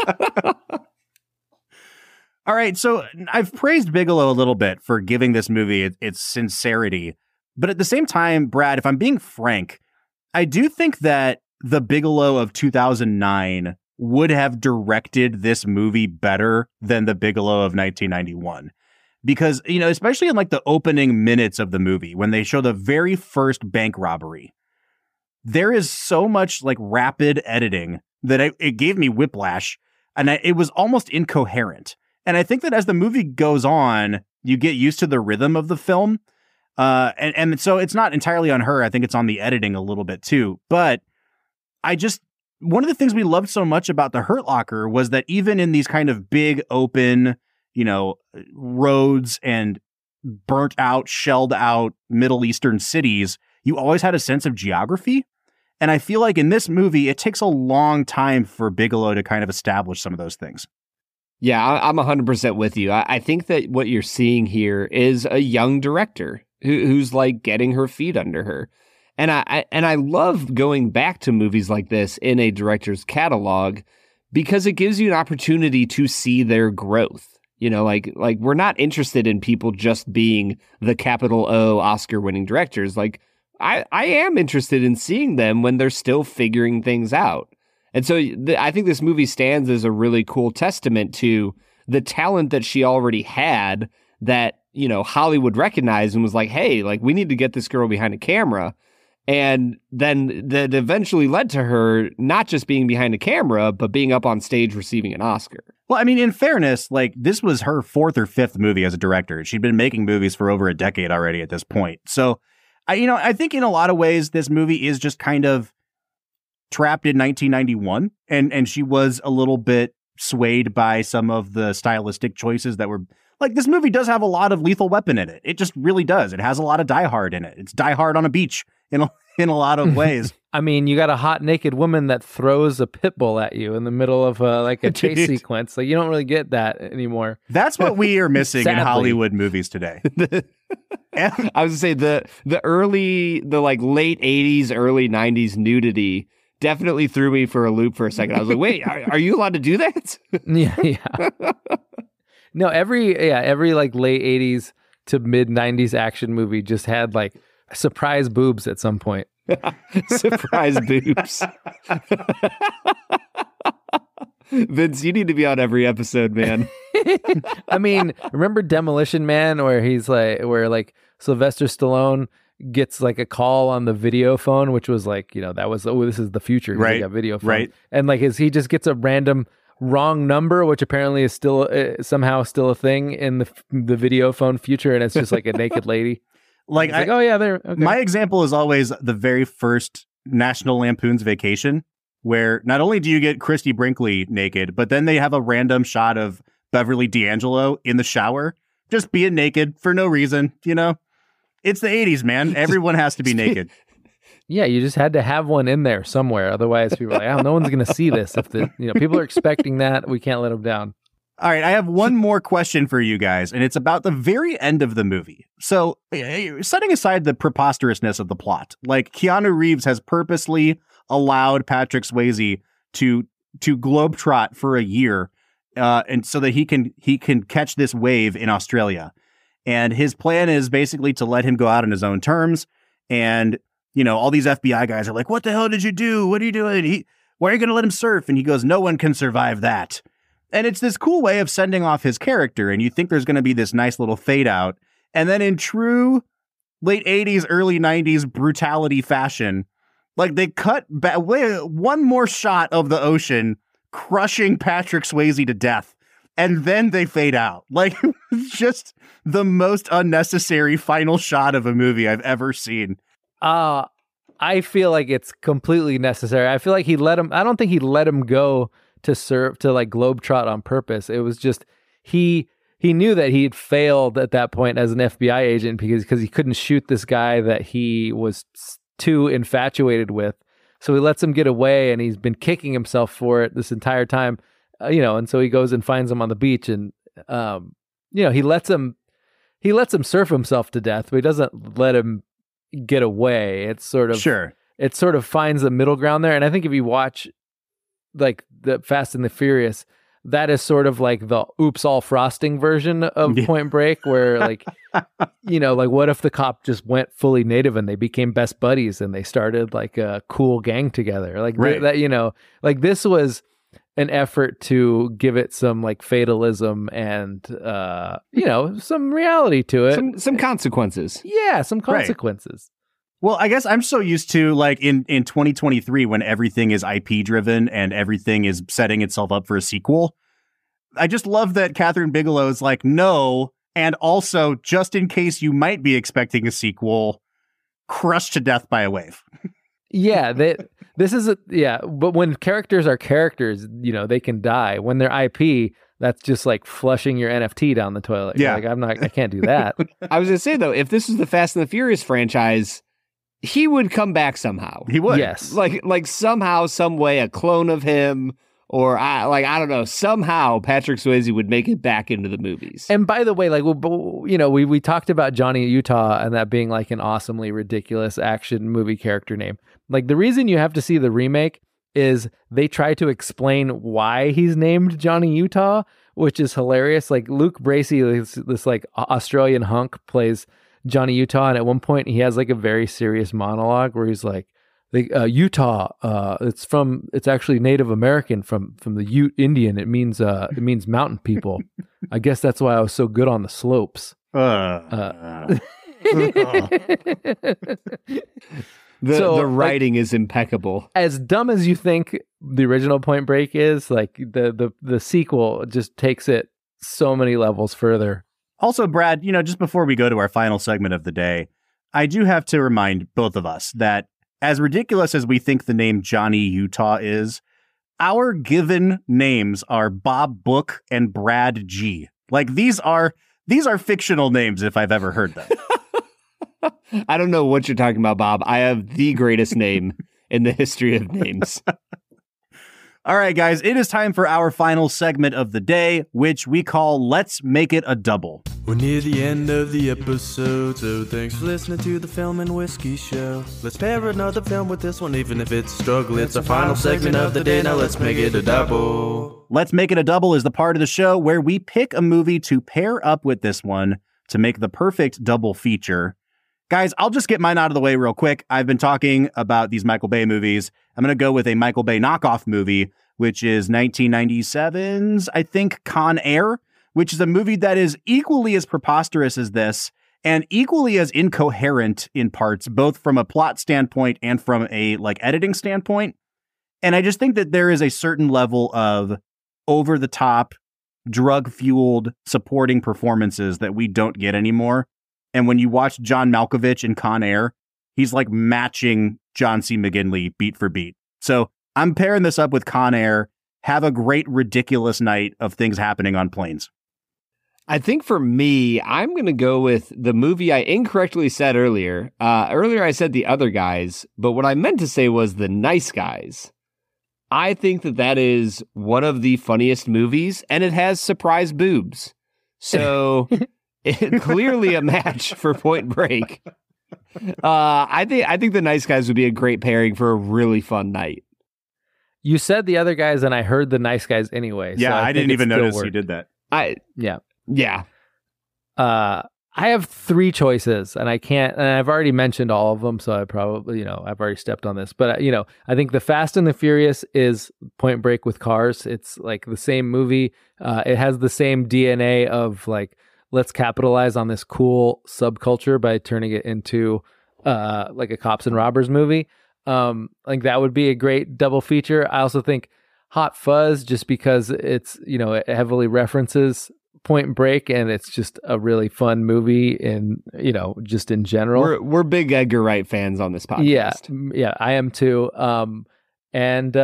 Speaker 3: All right, so I've praised Bigelow a little bit for giving this movie its sincerity. But at the same time, Brad, if I'm being frank, I do think that the Bigelow of 2009 would have directed this movie better than the Bigelow of 1991. Because, you know, especially in like the opening minutes of the movie, when they show the very first bank robbery, there is so much like rapid editing that it gave me whiplash, and it was almost incoherent. And I think that as the movie goes on, you get used to the rhythm of the film. And so it's not entirely on her. I think it's on the editing a little bit too. But one of the things we loved so much about The Hurt Locker was that even in these kind of big open, you know, roads and burnt out, shelled out Middle Eastern cities, you always had a sense of geography. And I feel like in this movie, it takes a long time for Bigelow to kind of establish some of those things.
Speaker 1: Yeah, I'm 100% with you. I think that what you're seeing here is a young director who's like getting her feet under her. And I love going back to movies like this in a director's catalog because it gives you an opportunity to see their growth. You know, like we're not interested in people just being the capital O Oscar-winning directors. Like I am interested in seeing them when they're still figuring things out. And so I think this movie stands as a really cool testament to the talent that she already had that, you know, Hollywood recognized and was like, hey, like we need to get this girl behind a camera. And then that eventually led to her not just being behind a camera, but being up on stage receiving an Oscar.
Speaker 3: Well, I mean, in fairness, like this was her fourth or fifth movie as a director. She'd been making movies for over a decade already at this point. So, I think in a lot of ways, this movie is just kind of trapped in 1991. And she was a little bit swayed by some of the stylistic choices that were like, this movie does have a lot of Lethal Weapon in it. It just really does. It has a lot of Die Hard in it. It's Die Hard on a beach in a lot of ways.
Speaker 4: I mean, you got a hot naked woman that throws a pit bull at you in the middle of like a chase sequence. Like you don't really get that anymore.
Speaker 3: That's what we are missing in Hollywood movies today.
Speaker 1: I was gonna say the like late 80s, early 90s nudity definitely threw me for a loop for a second. I was like, wait, are you allowed to do that?
Speaker 4: Yeah. No, every like late 80s to mid 90s action movie just had like surprise boobs at some point.
Speaker 1: Surprise boobs. Vince, you need to be on every episode, man.
Speaker 4: I mean, remember Demolition Man where like Sylvester Stallone gets like a call on the video phone, which was like, you know, that was, this is the future.
Speaker 3: Right.
Speaker 4: He got video phone.
Speaker 3: Right.
Speaker 4: And like, he just gets a random wrong number, which apparently is still somehow still a thing in the video phone future. And it's just like a naked lady.
Speaker 3: Like,
Speaker 4: oh yeah, there. Okay.
Speaker 3: My example is always the very first National Lampoon's Vacation, where not only do you get Christy Brinkley naked, but then they have a random shot of Beverly D'Angelo in the shower, just being naked for no reason. You know, it's the 80s, man. Everyone has to be naked.
Speaker 4: Yeah, you just had to have one in there somewhere. Otherwise, people are like, oh, no one's going to see this. If people are expecting that, we can't let them down.
Speaker 3: All right, I have one more question for you guys, and it's about the very end of the movie. So, setting aside the preposterousness of the plot, like Keanu Reeves has purposely allowed Patrick Swayze to globetrot for a year, and so that he can catch this wave in Australia. And his plan is basically to let him go out on his own terms And, you know, all these FBI guys are like, what the hell did you do? What are you doing? Why are you going to let him surf? And he goes, no one can survive that. And it's this cool way of sending off his character. And you think there's going to be this nice little fade out. And then in true late 80s, early 90s brutality fashion, like they cut back one more shot of the ocean crushing Patrick Swayze to death. And then they fade out. Like, just the most unnecessary final shot of a movie I've ever seen.
Speaker 4: I feel like it's completely necessary. I feel like I don't think he let him go to serve, to like globetrot on purpose. It was just, he knew that he had failed at that point as an FBI agent because he couldn't shoot this guy that he was too infatuated with. So he lets him get away, and he's been kicking himself for it this entire time. And so he goes and finds him on the beach, and he lets him surf himself to death, but he doesn't let him get away. It's sort of it sort of finds the middle ground there. And I think if you watch like the Fast and the Furious, that is sort of like the oops all frosting version of Point Break, where like like what if the cop just went fully native and they became best buddies and they started like a cool gang together, like that, like this was an effort to give it some like fatalism and some reality to it,
Speaker 1: some consequences.
Speaker 4: Yeah, some consequences.
Speaker 3: Right. Well, I guess I'm so used to like in 2023 when everything is IP driven and everything is setting itself up for a sequel. I just love that Catherine Bigelow is like, no, and also just in case you might be expecting a sequel, crushed to death by a wave.
Speaker 4: Yeah, but when characters are characters, they can die. When they're IP, that's just like flushing your NFT down the toilet.
Speaker 3: Yeah.
Speaker 4: You're like, I can't do that.
Speaker 1: I was going to say, though, if this is the Fast and the Furious franchise, he would come back somehow.
Speaker 3: He would.
Speaker 4: Yes.
Speaker 1: Like somehow, some way, a clone of him, or I don't know, somehow Patrick Swayze would make it back into the movies.
Speaker 4: And by the way, like, we talked about Johnny Utah and that being like an awesomely ridiculous action movie character name. Like, the reason you have to see the remake is they try to explain why he's named Johnny Utah, which is hilarious. Like, Luke Bracey, this like Australian hunk, plays Johnny Utah, and at one point he has like a very serious monologue where he's like, Utah, it's actually Native American from the Ute Indian. It means mountain people. I guess that's why I was so good on the slopes.
Speaker 1: The writing is impeccable.
Speaker 4: As dumb as you think the original Point Break is, like the sequel just takes it so many levels further.
Speaker 3: Also, Brad, just before we go to our final segment of the day, I do have to remind both of us that as ridiculous as we think the name Johnny Utah is, our given names are Bob Book and Brad G. Like, these are fictional names if I've ever heard them.
Speaker 1: I don't know what you're talking about, Bob. I have the greatest name in the history of names.
Speaker 3: All right, guys, it is time for our final segment of the day, which we call Let's Make It a Double.
Speaker 5: We're near the end of the episode, so thanks for listening to the Film and Whiskey Show. Let's pair another film with this one, even if it's a struggle. It's our final segment of the day, now let's make it a double.
Speaker 3: Let's Make It a Double is the part of the show where we pick a movie to pair up with this one to make the perfect double feature. Guys, I'll just get mine out of the way real quick. I've been talking about these Michael Bay movies. I'm going to go with a Michael Bay knockoff movie, which is 1997's, I think, Con Air, which is a movie that is equally as preposterous as this and equally as incoherent in parts, both from a plot standpoint and from a editing standpoint. And I just think that there is a certain level of over-the-top, drug-fueled supporting performances that we don't get anymore. And when you watch John Malkovich in Con Air, he's like matching John C. McGinley beat for beat. So I'm pairing this up with Con Air. Have a great, ridiculous night of things happening on planes.
Speaker 1: I think for me, I'm going to go with the movie I incorrectly said earlier. Earlier I said The Other Guys, but what I meant to say was The Nice Guys. I think that is one of the funniest movies, and it has surprise boobs. So clearly a match for Point Break. I think The Nice Guys would be a great pairing for a really fun night.
Speaker 4: You said The Other Guys, and I heard The Nice Guys anyway.
Speaker 3: Yeah,
Speaker 4: so
Speaker 3: I didn't even notice you did that.
Speaker 4: Yeah.
Speaker 1: Yeah.
Speaker 4: I have three choices, and I've already mentioned all of them, so I probably, I've already stepped on this. But, I think The Fast and the Furious is Point Break with cars. It's like the same movie. It has the same DNA of like, let's capitalize on this cool subculture by turning it into like a cops and robbers movie. I think that would be a great double feature. I also think Hot Fuzz, just because it's, it heavily references Point Break, and it's just a really fun movie just in general.
Speaker 1: We're big Edgar Wright fans on this podcast.
Speaker 4: Yeah, I am too. And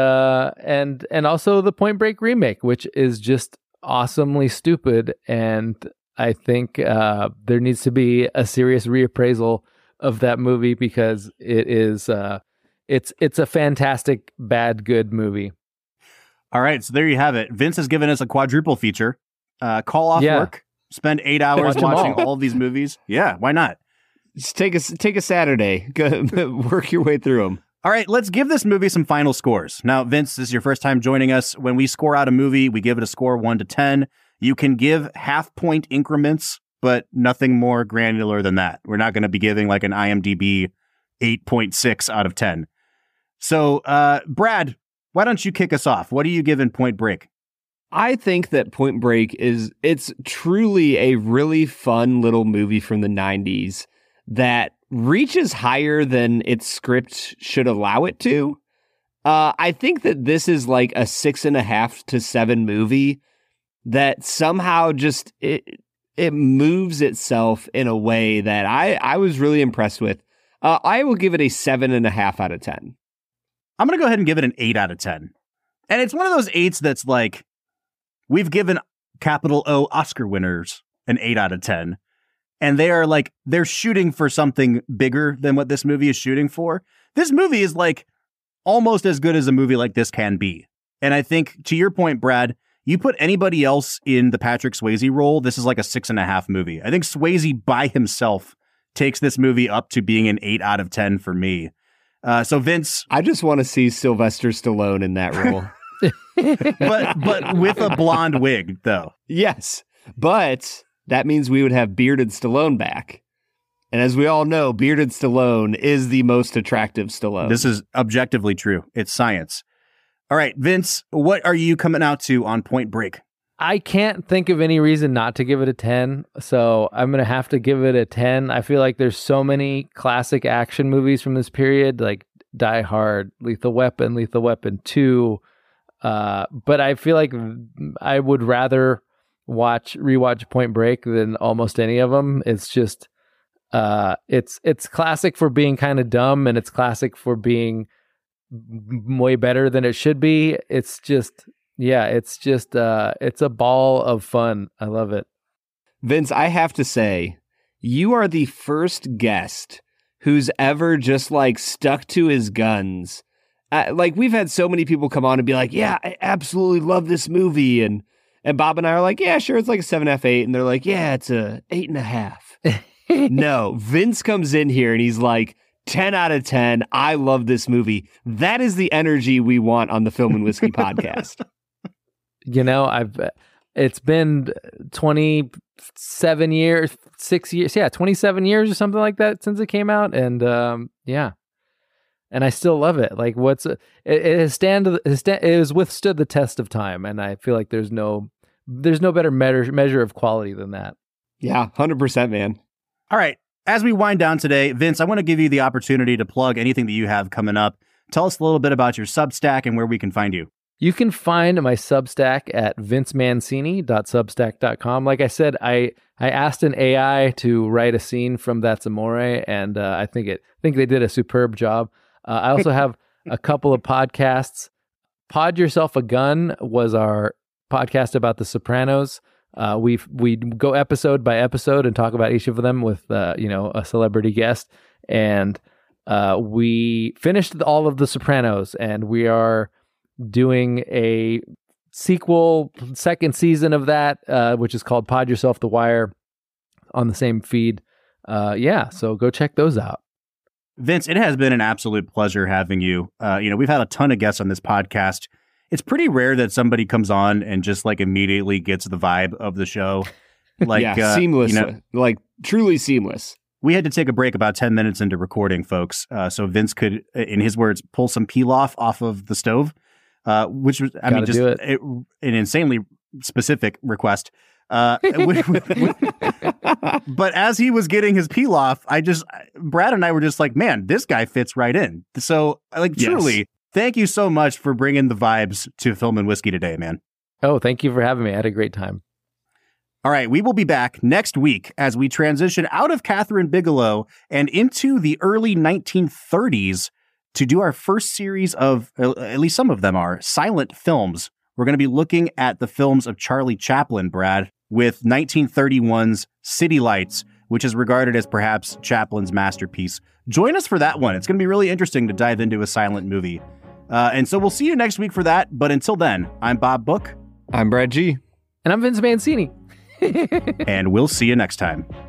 Speaker 4: also the Point Break remake, which is just awesomely stupid. And I think there needs to be a serious reappraisal of that movie, because it is it's a fantastic bad good movie.
Speaker 3: All right, so there you have it. Vince has given us a quadruple feature. Call off work, spend 8 hours watching all of these movies. Yeah, why not?
Speaker 1: Just take a Saturday, go work your way through them.
Speaker 3: All right, let's give this movie some final scores. Now, Vince, this is your first time joining us. When we score out a movie, we give it a score 1 to 10. You can give half-point increments, but nothing more granular than that. We're not going to be giving like an IMDb 8.6 out of 10. So, Brad, why don't you kick us off? What do you give in Point Break?
Speaker 1: I think that Point Break it's truly a really fun little movie from the 90s that reaches higher than its script should allow it to. I think that this is like a 6.5 to 7 movie that somehow just it moves itself in a way that I was really impressed with. I will give it a 7.5 out of 10.
Speaker 3: I'm going to go ahead and give it an 8 out of 10. And it's one of those 8s that's like, we've given capital O Oscar winners an 8 out of 10. And they are like, they're shooting for something bigger than what this movie is shooting for. This movie is like almost as good as a movie like this can be. And I think, to your point, Brad, you put anybody else in the Patrick Swayze role, this is like a 6.5 movie. I think Swayze by himself takes this movie up to being an 8 out of 10 for me. So Vince,
Speaker 1: I just want to see Sylvester Stallone in that role.
Speaker 3: but with a blonde wig, though.
Speaker 1: Yes, but that means we would have bearded Stallone back. And as we all know, bearded Stallone is the most attractive Stallone.
Speaker 3: This is objectively true. It's science. All right, Vince, what are you coming out to on Point Break?
Speaker 4: I can't think of any reason not to give it a 10, so I'm going to have to give it a 10. I feel like there's so many classic action movies from this period, like Die Hard, Lethal Weapon 2, but I feel like I would rather rewatch Point Break than almost any of them. It's just, it's classic for being kind of dumb, and it's classic for being way better than it should be. It's a ball of fun. I love it.
Speaker 1: Vince, I have to say, you are the first guest who's ever just like stuck to his guns. Like, we've had so many people come on and be like, yeah, I absolutely love this movie. And Bob and I are like, yeah, sure. It's like a 7.5, 8. And they're like, yeah, it's a 8.5. No, Vince comes in here and he's like, 10 out of 10. I love this movie. That is the energy we want on the Film and Whiskey podcast.
Speaker 4: It's been 27 years, 6 years. Yeah, 27 years or something like that since it came out. And and I still love it. Like, it has withstood the test of time. And I feel like there's no better measure of quality than that.
Speaker 1: Yeah, 100%, man.
Speaker 3: All right. As we wind down today, Vince, I want to give you the opportunity to plug anything that you have coming up. Tell us a little bit about your Substack and where we can find you.
Speaker 4: You can find my Substack at vincemancini.substack.com. Like I said, I asked an AI to write a scene from That's Amore, and I think they did a superb job. I also have a couple of podcasts. Pod Yourself a Gun was our podcast about The Sopranos. We go episode by episode and talk about each of them with a celebrity guest, and we finished all of The Sopranos, and we are doing a sequel, second season of that, which is called Pod Yourself the Wire, on the same feed. So go check those out.
Speaker 3: Vince, it has been an absolute pleasure having you. We've had a ton of guests on this podcast. It's pretty rare that somebody comes on and just like immediately gets the vibe of the show. Like,
Speaker 1: seamless,
Speaker 3: you know,
Speaker 1: like truly seamless.
Speaker 3: we had to take a break about 10 minutes into recording, folks. So Vince could, in his words, pull some pilaf off of the stove, which was, I mean, just an insanely specific request. But as he was getting his pilaf, Brad and I were just like, man, this guy fits right in. So, like, truly, thank you so much for bringing the vibes to Film and Whiskey today, man.
Speaker 4: Oh, thank you for having me. I had a great time.
Speaker 3: All right, we will be back next week as we transition out of Kathryn Bigelow and into the early 1930s to do our first series of, at least some of them are, silent films. We're going to be looking at the films of Charlie Chaplin, Brad, with 1931's City Lights, which is regarded as perhaps Chaplin's masterpiece. Join us for that one. It's going to be really interesting to dive into a silent movie. And so we'll see you next week for that. But until then, I'm Bob Book.
Speaker 1: I'm Brad G.
Speaker 4: And I'm Vince Mancini.
Speaker 3: And we'll see you next time.